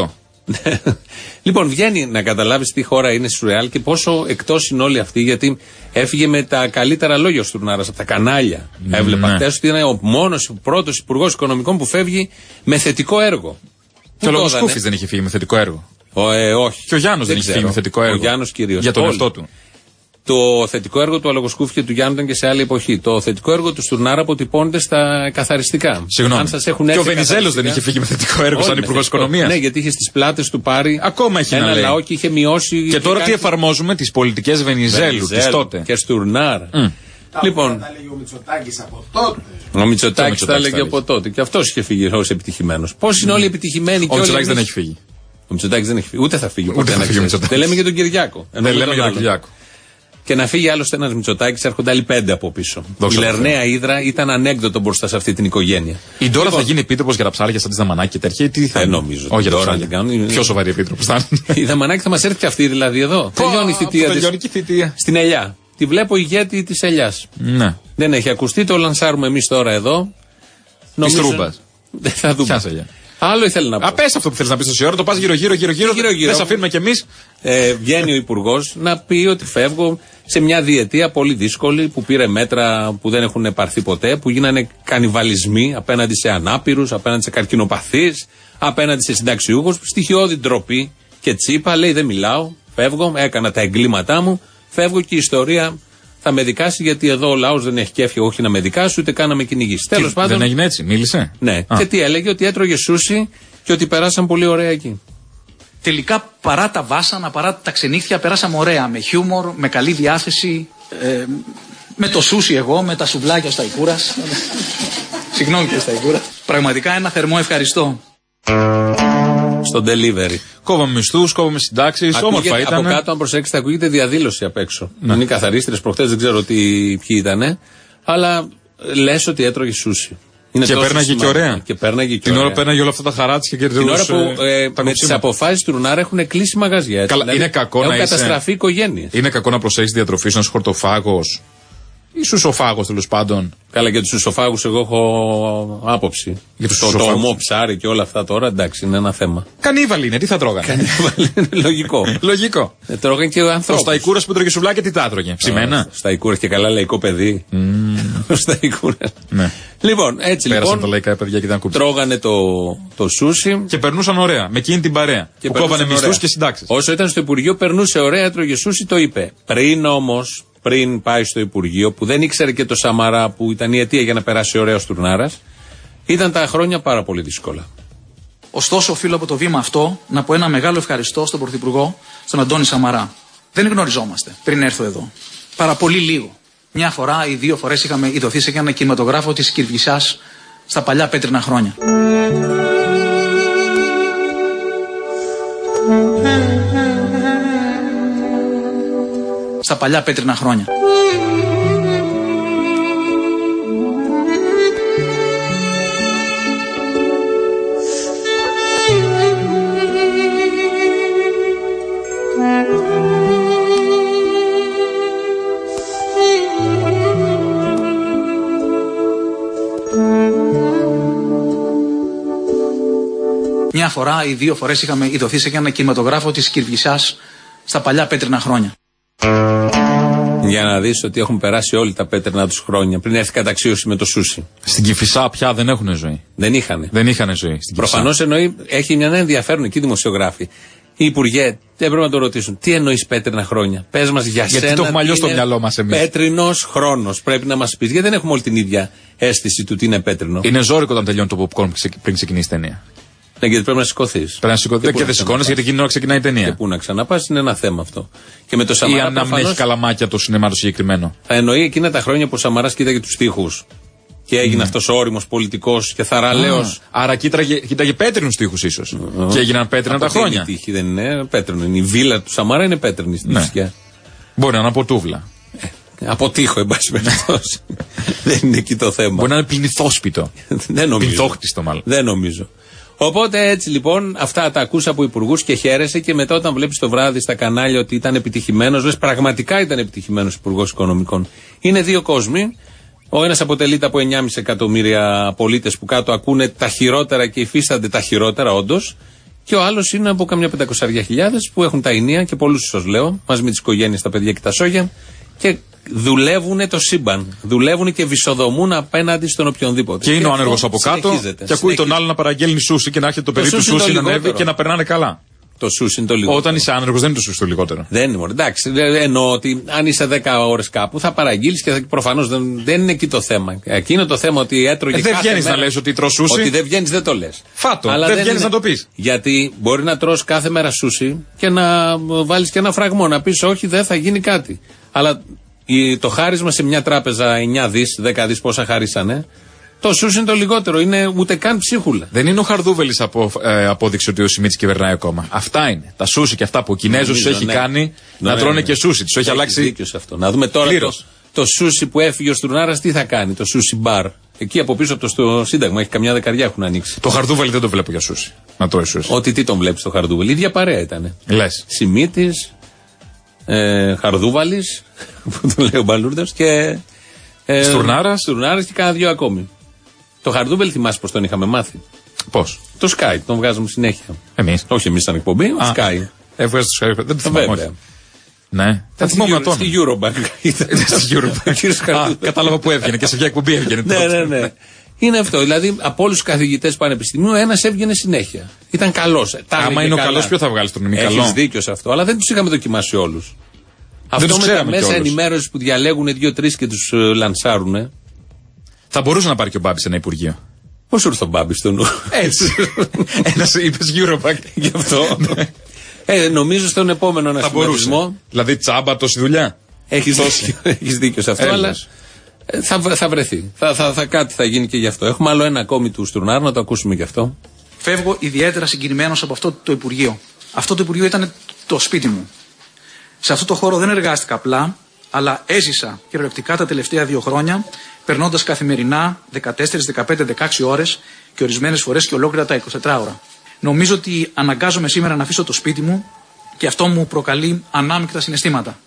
Λοιπόν, βγαίνει να καταλάβεις τι χώρα είναι σουρεάλ και πόσο εκτός είναι όλοι αυτοί, γιατί έφυγε με τα καλύτερα λόγια ο Στουρνάρας από τα κανάλια. Έβλεπα χτες ότι είναι ο μόνος, ο πρώτος υπουργός οικονομικών που φεύγει με θετικό έργο. Και ο Λογοσκούφης δεν είχε φύγει με θετικό έργο. Όχι. Και ο Γιάννος δεν είχε φύγει με θετικό έργο. Ο Γιάννος κυρίως. Για τον εαυτό του. Το θετικό έργο του Αλογοσκούφη και του Γιάννου ήταν και σε άλλη εποχή. Το θετικό έργο του Στουρνάρα αποτυπώνεται στα καθαριστικά. Συγγνώμη. Αν σας έχουν και ο Βενιζέλος δεν είχε φύγει με θετικό έργο σαν υπουργός οικονομίας. Ναι, γιατί είχε στις πλάτες του πάρει ακόμα έχει ένα λαό και είχε μειώσει. Και τώρα τι εφαρμόζουμε, τις πολιτικές Βενιζέλου της τότε. Και Στουρνάρα. Λοιπόν. Τα έλεγε ο Μητσοτάκης από τότε. Ο Μητσοτάκης τα έλεγε από τότε. Και αυτός είχε φύγει ως επιτυχημένος. Πώς είναι όλοι επιτυχημένοι και όλοι. Ο Μητσοτάκης δεν έχει φύγει. Ο Μητσοτάκης δεν έχει φύγει. Ούτε θα φύγει. Δεν λέμε για τον Κυριάκο. Δεν λέμε για τον Κυριάκο. Και να φύγει άλλωστε ένας Μητσοτάκης, έρχονται άλλοι 5 από πίσω. Η Λερναία Ύδρα ήταν ανέκδοτο μπροστά σε αυτή την οικογένεια. Η Ντόρα θα γίνει επίτροπος για τα ψάρια σαν τη Δαμανάκη και τέτοια, τι θα. Δεν νομίζω. Όχι, για τα ψάρια. Πιο σοβαρή επίτροπος θα είναι. Η Δαμανάκη θα μας έρθει και αυτή δηλαδή εδώ. Τελειώνει η θητεία της. Στην Ελιά. Τη βλέπω ηγέτη της Ελιάς. Ναι. Δεν έχει ακουστεί, το λανσάρουμε εμείς τώρα εδώ. Τη Τρούμπα. Δεν θα δούμε. Άλλο ήθελε να πω. Απες αυτό που θέλεις να πεις τόση ώρα, το πας γύρω-γύρω. Δεν σε αφήνουμε κι εμείς. Βγαίνει ο Υπουργός να πει ότι φεύγω σε μια διετία πολύ δύσκολη που πήρε μέτρα που δεν έχουν πάρθει ποτέ, που γίνανε κανιβαλισμοί απέναντι σε ανάπηρους, απέναντι σε καρκινοπαθείς, απέναντι σε συνταξιούχους, στοιχειώδη ντροπή και τσίπα. Λέει δεν μιλάω, φεύγω, έκανα τα εγκλήματά μου, φεύγω και η ιστορία θα με δικάσει, γιατί εδώ ο λαός δεν έχει κέφι όχι να με δικάσει, ούτε καν να με κυνηγήσει. Τέλος πάντων. Δεν έγινε έτσι, μίλησε. Ναι. Και τι έλεγε, ότι έτρωγε σούσι και ότι περάσαν πολύ ωραία εκεί. Τελικά παρά τα βάσανα, παρά τα ξενύχτια, περάσαμε ωραία. Με χιούμορ, με καλή διάθεση. Με το σούσι εγώ, με τα σουβλάκια στα Ικούρας. Συγγνώμη και στα Ικούρας. Πραγματικά ένα θερμό ευχαριστώ. Στο delivery. Κόβαμε μισθούς, κόβαμε συντάξεις, όμορφα ήταν. Από κάτω, αν προσέξετε, ακούγεται διαδήλωση απ' έξω. Ναι. Είναι οι καθαρίστρες προχτές, δεν ξέρω ποιοι ήταν, αλλά λες ότι έτρωγε σούσι. Και πέρναγε και ωραία. Την ώρα πέρναγε όλα αυτά τα χαράτσι και κερδίζουν. Την ώρα που με τις αποφάσεις του Ρουνάρα έχουν κλείσει μαγαζιά. Καλά, δηλαδή, είναι κακό έχουν καταστραφεί οικογένειες. Είναι κακό να προσέχεις τη διατροφή σου, να είσαι χορτοφάγος ή σουσοφάγος τέλος πάντων. Καλά, για τους σουσοφάγους εγώ έχω άποψη. Για τους το ομό ψάρι και όλα αυτά τώρα, εντάξει, είναι ένα θέμα. Κανίβαλοι είναι, τι θα τρώγανε. Κανίβαλοι είναι λογικό. Λογικό. Τρώγανε και ανθρώπους. Στα Ικούρας που τρώγε σουβλάκια, τι τα τρώγε. Ψημένα. Στα Ικούρας και καλά λαϊκό παιδί. Στα Ικούρας. Ναι. Λοιπόν, έτσι πέρασαν λοιπόν. Τα λαϊκά παιδιά και ήταν κούψη. Τρώγανε το σούσι. Και περνούσαν ωραία. Με εκείνη την παρέα. Και που κόβανε μισθούς και συντάξεις. Όσο ήταν στο Υπουργείο, περνούσε ωραία, έτρωγε σούσι, το είπε. Πριν πάει στο Υπουργείο, που δεν ήξερε και το Σαμαρά, που ήταν η αιτία για να περάσει ωραία ο Στουρνάρας, ήταν τα χρόνια πάρα πολύ δύσκολα. Ωστόσο, οφείλω από το βήμα αυτό να πω ένα μεγάλο ευχαριστώ στον Πρωθυπουργό, στον Αντώνη Σαμαρά. Δεν γνωριζόμαστε πριν έρθω εδώ. Πάρα πολύ λίγο. Μια φορά ή 2 φορές είχαμε ειδωθεί σε ένα κινηματογράφο της Κυρβισσάς στα παλιά πέτρινα χρόνια. Στα παλιά πέτρινα χρόνια. Μια φορά ή 2 φορές είχαμε ειδωθεί σε ένα κινηματογράφο της Κυρβισσάς στα παλιά πέτρινα χρόνια. Για να δεις ότι έχουν περάσει όλοι τα πέτρινα τους χρόνια πριν έρθει καταξίωση με το σούσι. Στην Κηφισά πια δεν έχουν ζωή. Δεν είχανε. Δεν είχανε ζωή. Προφανώς εννοεί, έχει μια ενδιαφέρον εκεί δημοσιογράφοι. Οι υπουργέ έπρεπε να το ρωτήσουν. Τι εννοείς πέτρινα χρόνια. Πες μας για σένα. Γιατί το έχουμε αλλιώς στο μυαλό μας εμείς. Πέτρινος χρόνος. Πρέπει να μας πεις. Γιατί δεν έχουμε όλη την ίδια αίσθηση του τι είναι πέτρινο. Είναι ζώρικο όταν τελειώνει το popcorn πριν ξεκινήσει η ταινία. Ναι, γιατί πρέπει να σηκωθείς. Πρέπει να σηκωθείς και δεν σηκώνεις γιατί εκείνη ώρα ξεκινάει η ταινία. Και πού να ξαναπάς είναι ένα θέμα αυτό. Και με το Σαμαρά. Ή αν προφανώς, έχει καλαμάκια το σινεμά το συγκεκριμένο. Θα εννοεί εκείνα τα χρόνια που ο Σαμαράς κοίταγε τους τοίχους. Και έγινε αυτός ο όριμος πολιτικός και θαραλέος. Άρα κοίταγε πέτρινους τοίχους ίσως. Και έγιναν πέτρινα τα χρόνια. Η τύχη δεν είναι πέτρινο. Η βίλα του Σαμαρά είναι πέτρινη στην Κηφισιά. Μπορεί να είναι από τούβλα. Από τείχο, εν πάση περιπτώσει. Δεν είναι εκεί το θέμα. Μπορεί να είναι πληθόσπιτο. Δεν νομίζω. Πληθόχτιστο μάλλον. Δεν νομίζω. Οπότε έτσι λοιπόν αυτά τα ακούσα από υπουργούς και χαίρεσαι, και μετά όταν βλέπεις το βράδυ στα κανάλια ότι ήταν επιτυχημένος, λες πραγματικά ήταν επιτυχημένος υπουργός οικονομικών. Είναι 2 κόσμοι. Ο ένας αποτελείται από 9,5 εκατομμύρια πολίτες που κάτω ακούνε τα χειρότερα και υφίστανται τα χειρότερα όντως. Και ο άλλος είναι από καμιά 500.000 που έχουν τα ενία και πολλούς σας λέω, μαζί με τις οικογένειες, τα παιδιά και τα σόγια, και δουλεύουν το σύμπαν. Δουλεύουν και βυσοδομούν απέναντι στον οποιονδήποτε. Και είναι ο άνεργος από κάτω και ακούει τον άλλο να παραγγέλνει σούσι και να έρχεται το παιδί του σούσι να ανέβει και να περνάνε καλά. Το σούσι είναι το λιγότερο. Όταν είσαι άνεργος δεν είναι το σούσι το λιγότερο. Δεν είναι μόνο. Εντάξει, εννοώ ότι αν είσαι 10 ώρες κάπου θα παραγγείλεις και προφανώς δεν είναι εκεί το θέμα. Εκεί είναι το θέμα ότι έτρωγε. Δεν βγαίνεις να λες ότι τρως σούσι. Ότι δεν βγαίνεις δεν το λες. Φάτο. Αλλά δεν βγαίνεις να το πεις. Γιατί μπορεί να τρως κάθε μέρα σούσι και να βάλεις και ένα φραγμό. Να πεις όχι, δεν θα γίνει κάτι. Αλλά το χάρισμα σε μια τράπεζα 9 δις, 10 δις πόσα χαρίσανε. Το σούσι είναι το λιγότερο, είναι ούτε καν ψίχουλα. Δεν είναι ο Χαρδούβελης απόδειξη ότι ο Σιμίτης κυβερνάει ακόμα. Αυτά είναι. Τα σούσι και αυτά που ο Κινέζος έχει κάνει να τρώνε και σούσι. Τους έχει αλλάξει. Δίκιο σε αυτό. Να δούμε τώρα το σούσι που έφυγε ο Στουρνάρας τι θα κάνει, το σούσι μπαρ. Εκεί από πίσω από το Σύνταγμα έχει καμιά δεκαριά έχουν ανοίξει. Το Χαρδούβελη δεν το βλέπω για σούσι. Να τρώει σούσι. Ότι τι τον βλέπει το Χαρδούβελη. Η ίδια παρέα ήταν. Λες. Σιμίτης, Χαρδούβαλης, που τον λέει ο Μπαλούρδος και. Στουρνάρας και κάνα δυο ακόμη. Το Χαρδούβελ θυμάσαι πως τον είχαμε μάθει. Πώς? Το Sky, τον βγάζουμε συνέχεια. Εμείς. Όχι εμείς σαν εκπομπή, ο Sky. Έβγαζε το Sky, δεν το θυμάμαι. Ναι. Θα θυμόμουν τον. Στη Eurobank. Στη Eurobank. Κατάλαβα που έβγαινε και σε ποια εκπομπή έβγαινε. Ναι. Είναι αυτό. Δηλαδή από όλους τους καθηγητές πανεπιστημίου ένας έβγαινε συνέχεια. Ήταν καλός. Άμα είναι ο καλός, ποιο θα βγάλει τον ημί καλό. Έχεις δίκιο σε αυτό, αλλά δεν τους είχαμε δοκιμάσει όλους. Αυτό με τα μέσα ενημέρωση που διαλέγουν 2-3 και τους λανσάρουν. Θα μπορούσε να πάρει και ο Μπάμπης ένα υπουργείο. Πώς ήρθε ο Μπάμπης στο νου. Έτσι. Ένας είπες Eurobank. Γι' αυτό. Νομίζω στον επόμενο ανασχηματισμό. Δηλαδή τσάμπα τόση δουλειά. Έχεις δίκιο σε αυτό, αλλά θα βρεθεί. Κάτι θα γίνει και γι' αυτό. Έχουμε άλλο ένα ακόμη του Στουρνάρ, να το ακούσουμε γι' αυτό. Φεύγω ιδιαίτερα συγκινημένος από αυτό το Υπουργείο. Αυτό το Υπουργείο ήταν το σπίτι μου. Σε αυτό το χώρο δεν εργάστηκα απλά, αλλά έζησα κυριολεκτικά τα τελευταία 2 χρόνια, περνώντας καθημερινά 14, 15, 16 ώρες και ορισμένες φορές και ολόκληρα τα 24 ώρα. Νομίζω ότι αναγκάζομαι σήμερα να αφήσω το σπίτι μου και αυτό μου προκαλεί ανάμεικτα συναισθήματα.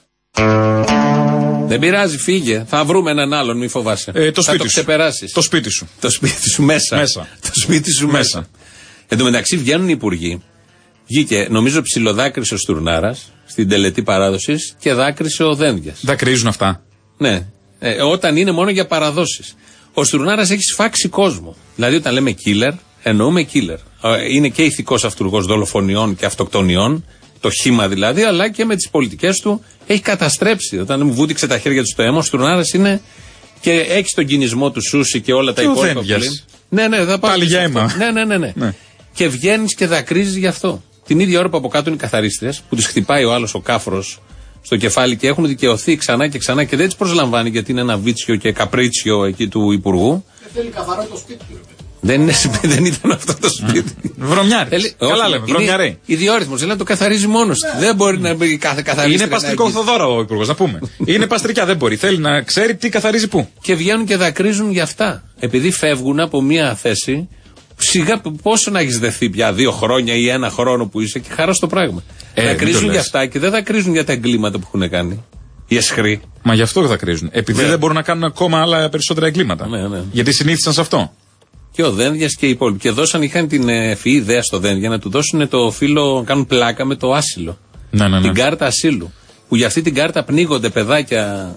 Δεν πειράζει, φύγε. Θα βρούμε έναν άλλον, μη φοβάσαι. Το σπίτι σου. Ξεπεράσεις. Το σπίτι σου. Το σπίτι σου μέσα. Το σπίτι σου μέσα. Εν τω μεταξύ βγαίνουν οι υπουργοί. Βγήκε, νομίζω, ψιλοδάκρυσε ο Στουρνάρας στην τελετή παράδοσης και δάκρυσε ο Δένδιας. Δακρύζουν αυτά. Ναι. Όταν είναι μόνο για παραδόσεις. Ο Στουρνάρας έχει σφάξει κόσμο. Δηλαδή, όταν λέμε killer, εννοούμε killer. Είναι και ηθικός αυτουργός δολοφονιών και αυτοκτονιών, το χύμα δηλαδή, αλλά και με τις πολιτικές του έχει καταστρέψει. Όταν μου βούτυξε τα χέρια του στο αίμα, ο Στουρνάρας είναι και έχει τον κινησμό του σούσι και όλα τα υπόλοιπα. Ναι, θα πάλι για αίμα. Ναι. Και βγαίνεις και δακρύζεις γι' αυτό. Την ίδια ώρα που από κάτω είναι οι καθαρίστριες, που τις χτυπάει ο άλλος ο κάφρος στο κεφάλι και έχουν δικαιωθεί ξανά και ξανά και δεν τις προσλαμβάνει γιατί είναι ένα βίτσιο και καπρίτσιο εκεί του Υπουργού. Θέλει καθαρό το σπίτι του. Δεν ήταν αυτό το σπίτι. Βρωμιάρη. Καλά λέμε, βρωμιαρή. Ιδιόρυθμος, δηλαδή το καθαρίζει μόνος. Δεν μπορεί να μπει κάθε καθαρίστρια. Είναι παστρικό Θοδόρα ο Υπουργός, να πούμε. Είναι παστρικιά, δεν μπορεί. Θέλει να ξέρει τι καθαρίζει πού. Και βγαίνουν και δακρύζουν για αυτά. Επειδή φεύγουν από μία θέση. Σιγά πόσο να έχεις δεθεί πια, 2 χρόνια ή 1 χρόνο που είσαι και χαρά στο πράγμα. Δακρύζουν για αυτά και δεν δακρύζουν για τα εγκλήματα που έχουν κάνει. Οι αισχροί. Μα γι' αυτό δακρύζουν. Επειδή δεν μπορούν να κάνουν ακόμα άλλα περισσότερα εγκλήματα. Ναι. Γιατί συνήθισαν σε αυτό. Και ο Δένδιας και οι υπόλοιποι. Και είχαν την ευφυή ιδέα στο Δένδια να του δώσουν το φύλλο, κάνουν πλάκα με το άσυλο. Ναι. Την κάρτα ασύλου. Που για αυτή την κάρτα πνίγονται παιδάκια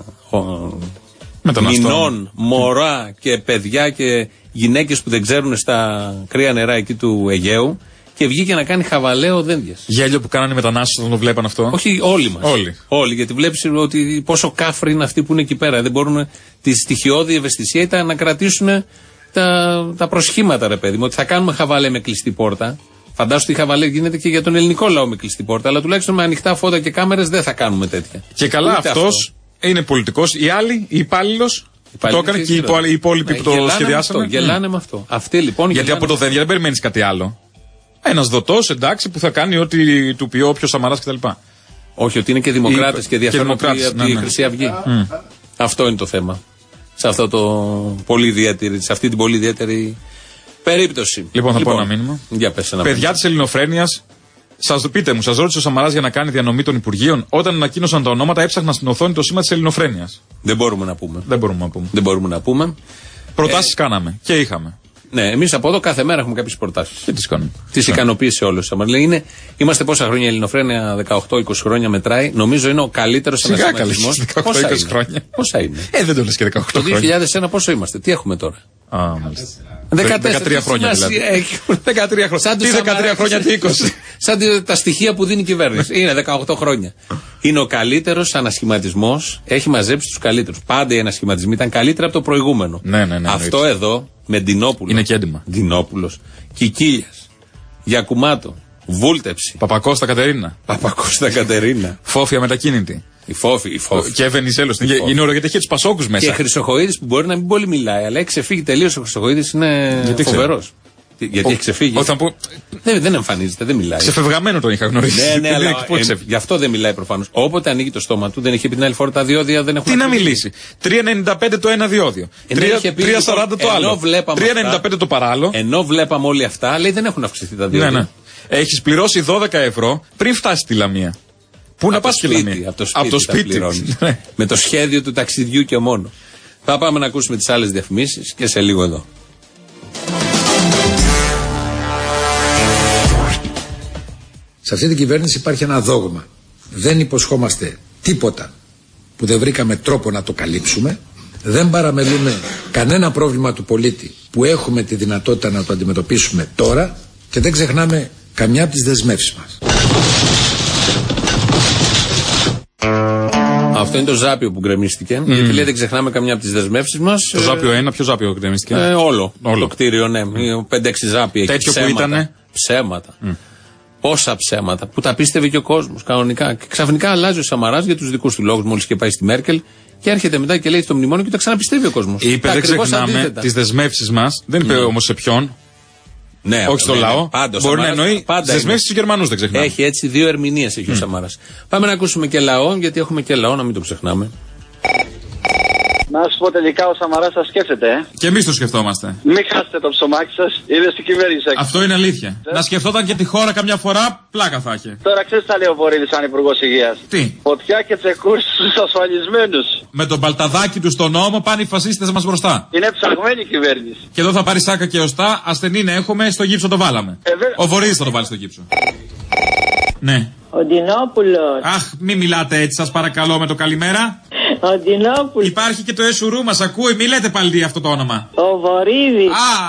μηνών, μωρά και παιδιά και γυναίκες που δεν ξέρουν στα κρύα νερά εκεί του Αιγαίου. Και βγήκε να κάνει χαβαλέ ο Δένδιας. Γέλιο που κάνανε οι μετανάστες όταν το βλέπαν αυτό. Όχι, όλοι μας. Όλοι. Γιατί βλέπεις ότι πόσο κάφροι είναι αυτοί που είναι εκεί πέρα. Δεν μπορούν τη στοιχειώδη ευαισθησία να κρατήσουν τα προσχήματα, ρε παιδί μου. Ότι θα κάνουμε χαβαλέ με κλειστή πόρτα. Φαντάσου ότι η χαβαλέ γίνεται και για τον ελληνικό λαό με κλειστή πόρτα. Αλλά τουλάχιστον με ανοιχτά φώτα και κάμερες δεν θα κάνουμε τέτοια. Και καλά αυτός είναι πολιτικός. Οι άλλοι, οι υπάλληλος. Το έκανε και οι υπόλοιποι που το σχεδιάσανε. Γελάνε με αυτό. Αυτοί λοιπόν. Γιατί από το Δένδια δεν περιμένεις κάτι άλλο. Ένας δοτός, εντάξει, που θα κάνει ό,τι του πει όποιος Σαμαράς κτλ. Όχι, ότι είναι και δημοκράτες και διαφέρουν από τη Χρυσή Αυγή. Αυτό είναι το θέμα. Σε αυτή την πολύ ιδιαίτερη περίπτωση. Λοιπόν, θα πω ένα μήνυμα. Για πες ένα παιδιά της ελληνοφρένειας, πείτε μου, σας ρώτησε ο Σαμαράς για να κάνει διανομή των Υπουργείων. Όταν ανακοίνωσαν τα ονόματα, έψαχναν στην οθόνη το σήμα της ελληνοφρένειας. Δεν μπορούμε να πούμε. Δεν μπορούμε να πούμε. Προτάσεις κάναμε και είχαμε. Ναι, εμείς από εδώ κάθε μέρα έχουμε κάποιες προτάσεις. Τις ικανοποίησε όλους. Είμαστε πόσα χρόνια, η Ελληνοφρένεια 18-20 χρόνια μετράει. Νομίζω είναι ο καλύτερος ανασχηματισμός. 18-20 χρόνια. Πόσα είναι? Δεν το λες και 18 χρόνια. Το 2001 πόσο είμαστε, τι έχουμε τώρα? 13 χρόνια δηλαδή. 13 χρόνια. Τι 13 χρόνια, τι 20. Σαν τα στοιχεία που δίνει η κυβέρνηση. Είναι 18 χρόνια. Είναι ο καλύτερος ανασχηματισμός. Έχει μαζέψει τους καλύτερους. Πάντα οι ανασχηματισμοί ήταν καλύτερα από το προηγούμενο. Ναι, αυτό εδώ με Ντινόπουλο. Είναι και έντοιμα. Ντινόπουλος. Κικίλιας. Γιακουμάτο. Βούλτεψη. Παπακώστα Κατερίνα. Φόφια μετακίνητη. Η Φόφη. Και Βενιζέλος. Είναι ωραίο γιατί έχει τους Πασόκους μέσα. Και Χρυσοχοΐδης που μπορεί να μην πολύ μιλάει, αλλά έχει ξεφύγει τελείως. Ο Χρυσοχοΐδης είναι φοβερός. Γιατί έχει ξεφύγει. Δεν εμφανίζεται, δεν μιλάει. Ξεφευγαμένο τον είχα γνωρίσει. Ναι, αλλά γι' αυτό δεν μιλάει προφανώς. Όποτε ανοίγει το στόμα του, δεν είχε πει την άλλη φορά τα διόδια δεν έχουν. Τι να μιλήσει. 3,95 το ένα διόδιο. 3,40 το άλλο. 3,95 το παράλληλο. Ενώ βλέπαμε όλοι αυτά, λέει δεν έχουν αυξηθεί τα διόδια. Ναι. Έχεις πληρώσει 12 ευρώ πριν φτάσει στη Λαμία. Πού να πας στη Λαμία? Από το σπίτι. Με το σχέδιο του ταξιδιού και μόνο. Θα πάμε να ακούσουμε τις άλλες διαφημίσεις και σε λίγο εδώ. Σε αυτή την κυβέρνηση υπάρχει ένα δόγμα. Δεν υποσχόμαστε τίποτα που δεν βρήκαμε τρόπο να το καλύψουμε. Δεν παραμελούμε κανένα πρόβλημα του πολίτη που έχουμε τη δυνατότητα να το αντιμετωπίσουμε τώρα και δεν ξεχνάμε καμιά από τις δεσμεύσεις μας. Αυτό είναι το Ζάπιο που γκρεμίστηκε. Γιατί λέει δεν ξεχνάμε καμιά από τις δεσμεύσεις μας. Το Ζάπιο 1, ποιο Ζάπιο γκρεμίστηκε? Όλο. Το κτίριο, ναι. 5-6 Ζάπια. Τέτοιο που ήτανε. Ψέματα. Πόσα ψέματα που τα πίστευε και ο κόσμος κανονικά. Και ξαφνικά αλλάζει ο Σαμαράς για τους δικούς του λόγους, μόλις και πάει στη Μέρκελ. Και έρχεται μετά και λέει στο μνημόνιο και τα ξαναπιστεύει ο κόσμος. Είπε δεν ξεχνάμε τις δεσμεύσεις μας. Δεν είπε όμως σε ποιον. Ναι, όχι στο λαό. Μπορεί να εννοεί δεσμεύσεις στους Γερμανούς, δεν ξεχνάμε. Έχει έτσι δύο ερμηνείες έχει ο Σαμαράς. Πάμε να ακούσουμε και λαό, γιατί έχουμε και λαό, να μην το ξεχνάμε. Να σου πω τελικά ο Σαμαράς θα σκέφτεται, Και εμείς το σκεφτόμαστε. Μην χάσετε το ψωμάκι σας, είναι στην κυβέρνηση. Αυτό είναι αλήθεια. Να σκεφτόταν και τη χώρα καμιά φορά, πλάκα θα είχε. Τώρα ξέρεις τι θα λέει ο Βορύδης σαν Υπουργός Υγείας. Τι? Φωτιά και τσεκούρς στους ασφαλισμένους. Με τον παλταδάκι του στον νόμο πάνε οι φασίστες μας μπροστά. Είναι ψαγμένη η κυβέρνηση. Και εδώ θα πάρει σάκα και οστά, ασθενή να έχουμε, στο γύψο το βάλαμε. Ο Βορύδης θα το βάλει στο γύψο. Ναι. Ο Ντινόπουλος. Αχ, μη μιλάτε έτσι, σας παρακαλώ, με το καλημέρα. Ο Ντινόπουλος. Υπάρχει και το εσουρού μας, ακούει, μη λέτε πάλι αυτό το όνομα. Ο Βορύδης.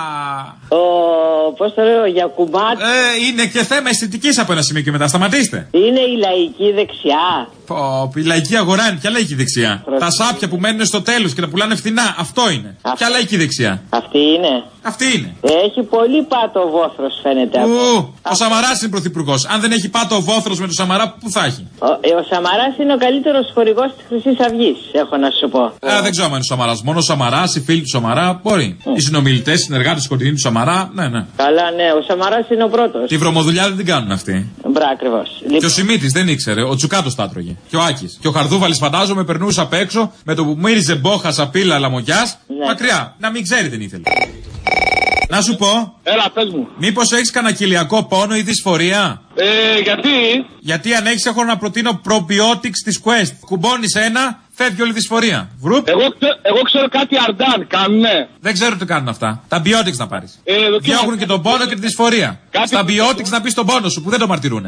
Πώς το λέω, ο Γιακουμάτος. Είναι και θέμα αισθητικής από ένα σημείο και μετά, σταματήστε. Είναι η λαϊκή δεξιά. Η λαϊκή αγορά είναι, ποια λαϊκή δεξιά? Τα σάπια που μένουν στο τέλος και τα πουλάνε φθηνά, αυτό είναι. Ποια λαϊκή δεξιά? Αυτή είναι. Αυτή είναι. Έχει πολύ πάτο βόθρος φαίνεται. Ο Σαμαράς είναι πρωθυπουργός. Αν δεν έχει πάτο βόθρος με τον Σαμαρά, πού θα έχει? Ο Σαμαράς είναι ο καλύτερος χορηγός της Χρυσής Αυγής, έχω να σου πω. Δεν ξέρω αν είναι ο Σαμαράς. Μόνο ο Σαμαράς, οι φίλοι του Σαμαρά, μπορεί. Οι συνομιλητές, οι συνεργάτες κοντινοί του Σαμαρά, ναι. Καλά, ναι, ο Σαμαράς είναι ο πρώτος. Τη βρωμοδουλειά δεν την κάνουν αυτοί. Μπρά, ακριβώς. Και ο Σιμίτης δεν ήξερε, ο Τσουκάτος τα έτρωγε. Και ο Άκης. Και ο Χαρδούβαλης φαντάζομαι περνούσε απ' έξω με το που μύριζε μπόχα, σαπίλα, λαμογιάς. Ναι. Μακριά. Να μην ξέρει δεν ήθελε. Να σου πω. Έλα, πες μου. Μήπως έχεις κανένα κοιλιακό πόνο ή δυσφορία? Γιατί? Γιατί αν έχεις, έχω να προτείνω probiotics της Quest. Κουμπώνεις ένα, φεύγει όλη η δυσφορία. Βρουπ. Εγώ ξέρω κάτι Αρντάν, κάνουνε. Δεν ξέρω τι κάνουν αυτά. Τα biotics να πάρεις. Διώχνουν και τον πόνο και τη δυσφορία. Στα biotics να πεις τον πόνο σου που δεν το μαρτυρούνε.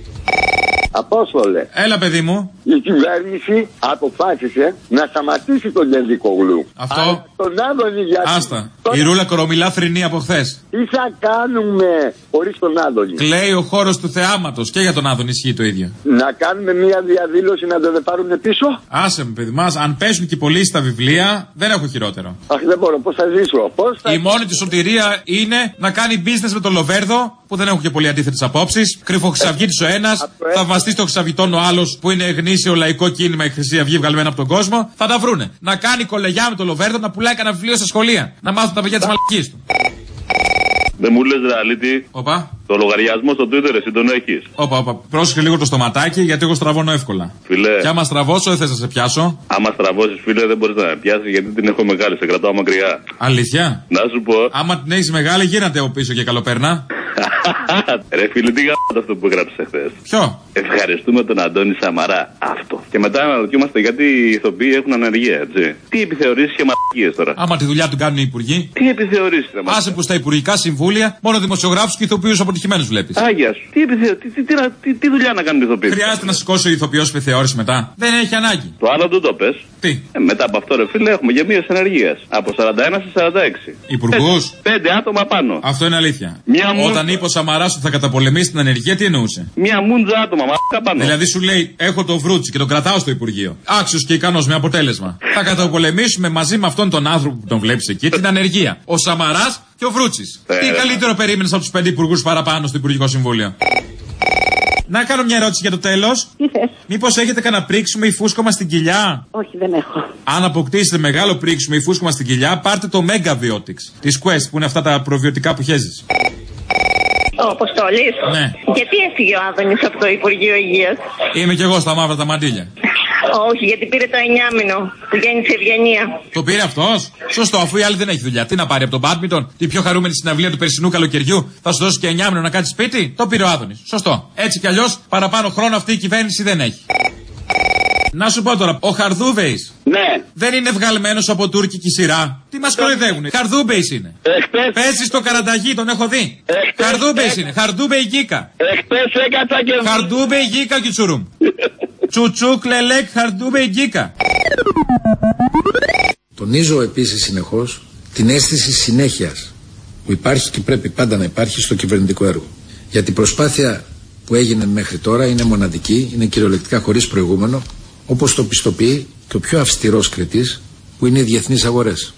Απόστολε. Έλα, παιδί μου. Η κυβέρνηση αποφάσισε να σταματήσει τον Νεδικογλου. Αυτό. Τον Άδωνη για. Άστα. Η Ρούλα Κορομιλά θρηνεί από χθες. Τι θα κάνουμε χωρίς τον Άδωνη? Κλαίει ο χώρος του θεάματος. Και για τον Άδωνη ισχύει το ίδιο. Να κάνουμε μια διαδήλωση να τον πάρουν πίσω. Άσε με, παιδί μας. Αν πέσουν και πολλοί στα βιβλία, δεν έχω χειρότερο. Αχ, δεν μπορώ. Πώς θα ζήσω? Η μόνη τη σωτηρία είναι να κάνει business με τον Λοβέρδο, που δεν έχουν και πολύ αντίθετες απόψεις. Κρυφοχρυσαυγίτης ο ένας, θαυμαστής των Χρυσαυγητών ο άλλος, που είναι γνήσιο λαϊκό κίνημα η Χρυσή Αυγή βγαλμένα από τον κόσμο. Θα τα βρούνε. Να κάνει κολεγιά με τον Λοβέρδο, να πουλάει κανένα βιβλίο στα σχολεία. Να μάθουν τα παιδιά της μαλακής του. Δεν μου λες, ρε αλήτη. Οπα. Το λογαριασμό στο Twitter, εσύ τον έχεις? Όπα. Πρόσεχε λίγο το στοματάκι, γιατί εγώ στραβώνω εύκολα. Φιλέ. Και άμα στραβώσω, δεν θες να σε πιάσω. Άμα στραβώσεις, φίλε, δεν μπορείς να με πιάσεις, γιατί την έχω μεγάλη. Σε κρατάω μακριά. Αλήθεια? Να σου πω. Άμα την έχεις μεγάλη, γίνατε από πίσω και καλοπέρνα. Ρε φίλε, τι γάμματα αυτό που έγραψες χθες? Ποιο? ευχαριστούμε τον Αντώνη Σαμαρά. Αυτό. Και μετά αναρωτιόμαστε γιατί οι ηθοποιοί έχουν ανεργία, έτσι. Τι επιθεωρήσεις και μαλακίες τώρα. Άμα τη δουλειά του κάνουν οι υπουργοί. Τι επιθεωρήσεις, άσε που στα υπουργικά συμβούλια μόνο δημοσιογράφους και ηθοποιούς αποτυχημένους βλέπεις. Άγια σου. Τι δουλειά να κάνουν οι ηθοποιοί. Χρειάζεται να σηκώσει ο ηθοποιός επιθεώρηση μετά. Δεν έχει ανάγκη. Το άλλο του το πες. Τι. Μετά από αυτό, ρε φίλε, έχουμε γεμίες ενεργείας. Από 41 σε 46. Υπουργούς. 5 άτομα πάνω. Αυτό είναι αλήθεια. Όταν είπε ο Σαμαράς ότι θα καταπολεμήσει την ανεργία, τι εννοούσε. Μια μούντζα άτομα, μα πάνω. Δηλαδή σου λέει, έχω το βρούτσι και τον κρατάω στο Υπουργείο. Άξιος και ικανός με αποτέλεσμα. Θα καταπολεμήσουμε μαζί με αυτόν τον άνθρωπο που τον βλέπεις εκεί την ανεργία. Ο Σαμαράς και ο Βρούτσης. Τι καλύτερο περίμενες από τους 5 υπουργούς παραπάνω στο Υπουργικό Συμβούλιο. Να κάνω μια ερώτηση για το τέλος. Τι θες? Μήπως έχετε κανένα πρίξιμο ή φούσκωμα στην κοιλιά? Όχι, δεν έχω. Αν αποκτήσετε μεγάλο πρίξιμο ή φούσκωμα στην κοιλιά, πάρτε το Mega Biotics της Quest που είναι αυτά τα προβιωτικά που χέζεις. Ο Αποστόλης. Ναι. Γιατί έφυγε ο Άδωνης από το Υπουργείο Υγείας? Είμαι κι εγώ στα μαύρα τα μαντήλια. Όχι, γιατί πήρε το 9μηνο που γέννησε ευγενία. Το πήρε αυτός? Σωστό, αφού η άλλη δεν έχει δουλειά. Τι να πάρει από τον μπάντμιντον, τη πιο χαρούμενη συναυλία του περσινού καλοκαιριού, θα σου δώσει και 9μηνο να κάτσει σπίτι? Το πήρε ο Άδωνης. Σωστό. Έτσι κι αλλιώς παραπάνω χρόνο αυτή η κυβέρνηση δεν έχει. Να σου πω τώρα, ο Χαρδούβεϊς. Ναι. Δεν είναι βγαλμένος από τουρκική σειρά. Τι μας κοροϊδεύουνε. Χαρδούβεϊς είναι. Παίζει στο Καρανταγί, τον έχω δει. Χαρδούβεϊς είναι. Χαρδούβεϊ Γκίκα. Εχθές έκατσα και. Χαρδούβεϊ Γκίκα Κιτσουρούμ. Τσουτσούκ λελέκ Χαρδούβεϊ Γκίκα. Τονίζω επίσης συνεχώς την αίσθηση συνέχειας που υπάρχει και πρέπει πάντα να υπάρχει στο κυβερνητικό έργο. Γιατί η προσπάθεια που έγινε μέχρι τώρα είναι μοναδική, είναι κυριολεκτικά χωρίς προηγούμενο, όπως το πιστοποιεί και ο πιο αυστηρός κριτής που είναι οι διεθνείς αγορές.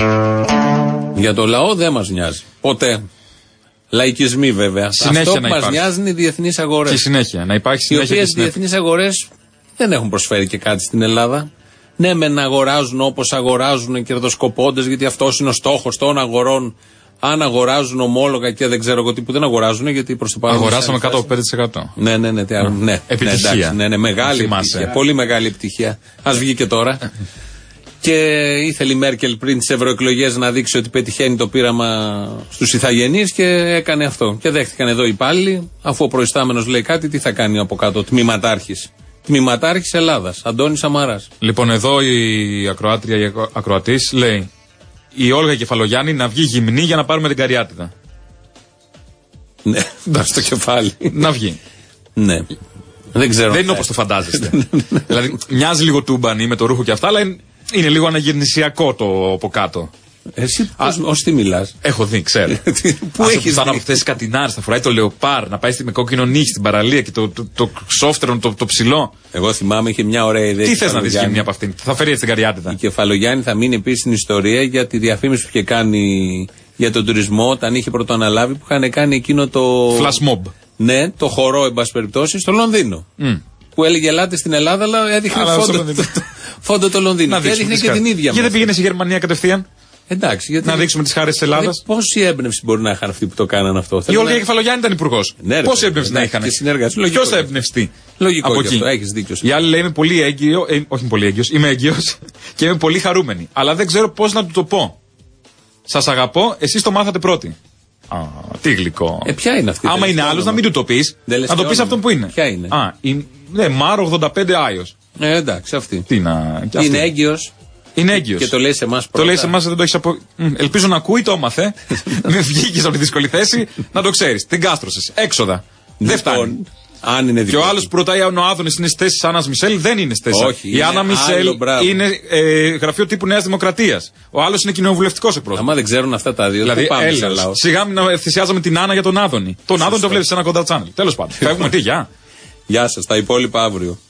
Για το λαό δεν μας νοιάζει. Ποτέ. Λαϊκισμοί βέβαια. Συνέχεια αυτό που να μας υπάρχει. νοιάζουν οι διεθνείς αγορές. Και συνέχεια. Να υπάρχει συνέχεια. Οι οποίες διεθνείς αγορές δεν έχουν προσφέρει και κάτι στην Ελλάδα. Ναι, μεν αγοράζουν όπως αγοράζουν οι κερδοσκοπώντες, γιατί αυτός είναι ο στόχος των αγορών. Αν αγοράζουν ομόλογα και δεν ξέρω εγώ τι που δεν αγοράζουν, γιατί προς το παρόν. Αγοράσαμε κάτω από 5%. Ναι. Επιτυχία. Ναι, μεγάλη επιτυχία. Πολύ μεγάλη επιτυχία. Ας βγει και τώρα. Και ήθελε η Μέρκελ πριν τις ευρωεκλογές να δείξει ότι πετυχαίνει το πείραμα στους ηθαγενείς και έκανε αυτό. Και δέχτηκαν εδώ οι υπάλληλοι, αφού ο προϊστάμενος λέει κάτι, τι θα κάνει από κάτω, τμήματάρχης. Τμήματάρχης Ελλάδας, Αντώνης Σαμαράς. Λοιπόν, εδώ η ακροάτρια, η ακροατής λέει: η Όλγα Κεφαλογιάννη να βγει γυμνή για να πάρουμε την Καριάτιδα. Ναι, δώσει το κεφάλι. Να βγει. Ναι. Δεν ξέρω. Δεν είναι όπως το φαντάζεστε. Δηλαδή, μοιάζει λίγο τούμπανι με το ρούχο και αυτά, αλλά είναι λίγο αναγεννησιακό το από κάτω. Εσύ ως τι μιλάς? Έχω δει, ξέρω. Πού έχεις δει? Από χθες Κατινάρης θα φοράει το λεοπάρ, να πάει με κόκκινο νύχι στην παραλία και το σόφτερον, το ψηλό. Εγώ θυμάμαι, είχε μια ωραία ιδέα. Τι θες να δεις γυμνή από αυτήν? Θα φέρει έτσι την Καριάτιδα. Η Κεφαλογιάννη θα μείνει επίσης στην ιστορία για τη διαφήμιση που είχε κάνει για τον τουρισμό όταν είχε πρωτοαναλάβει, που είχαν κάνει εκείνο το. Flash mob. Ναι, το χορό, εν πάση περιπτώσει, στο Λονδίνο. Που έλεγε ελάτε στην Ελλάδα, αλλά έδειχνε φόντο το Λονδίνο. Και έδειχνε και την ίδια. Γιατί δεν πήγαινε στη Γερμανία κατευθείαν? Εντάξει, γιατί να δείξουμε τις χάρες της Ελλάδας. Πόση έμπνευση μπορεί να είχαν αυτοί που το κάνανε αυτό? Η Όλγα Κεφαλογιάννη ήταν υπουργός. Ναι, πόση έμπνευση να είχαν? Ποιος θα εμπνευστεί? Λογικό από και αυτό, έχεις δίκιο. Η άλλη λέει: είμαι πολύ έγκυο, όχι πολύ έγκυος, είμαι έγκυος και είμαι πολύ χαρούμενη. Αλλά δεν ξέρω πώς να του το πω. Σας αγαπώ, εσείς το μάθατε πρώτοι. Τι γλυκό. Ποια είναι αυτή? Άμα είναι άλλος, να μην του το πεις. Να το πεις αυτόν που είναι. Ποια είναι? Ναι, Μάρο 85 Άιος. Εντάξει, αυτή. Τι να. Είναι έγκυος. Είναι έγκυος. Και το λέει σε εμάς πρώτα. Το λέει σε εμάς, δεν το έχεις από. Ελπίζω να ακούει, το έμαθε. Με βγήκες από τη δύσκολη θέση, να το ξέρεις. Την κάστρωσες. Έξοδα. Δεν φτάνει. Αν είναι και ο άλλος που ρωτάει αν ο Άδωνης είναι στη θέση της Άννας Μισελ, δεν είναι στη θέση. Όχι, η Άννα Μισελ είναι γραφείο τύπου Νέας Δημοκρατίας. Ο άλλος είναι κοινοβουλευτικός εκπρόσωπος. Άμα δεν ξέρουν αυτά τα δύο, δηλαδή, πάμε σε λαό. Σιγά μην θυσιάζαμε την Άννα για τον Άδωνη. Τον Άδωνη το βλέπεις σε ένα κοντά τσάνελ. Τέλος πάντων. Φεύγουμε τι, γεια. Γεια σας, τα υπόλοιπα αύριο.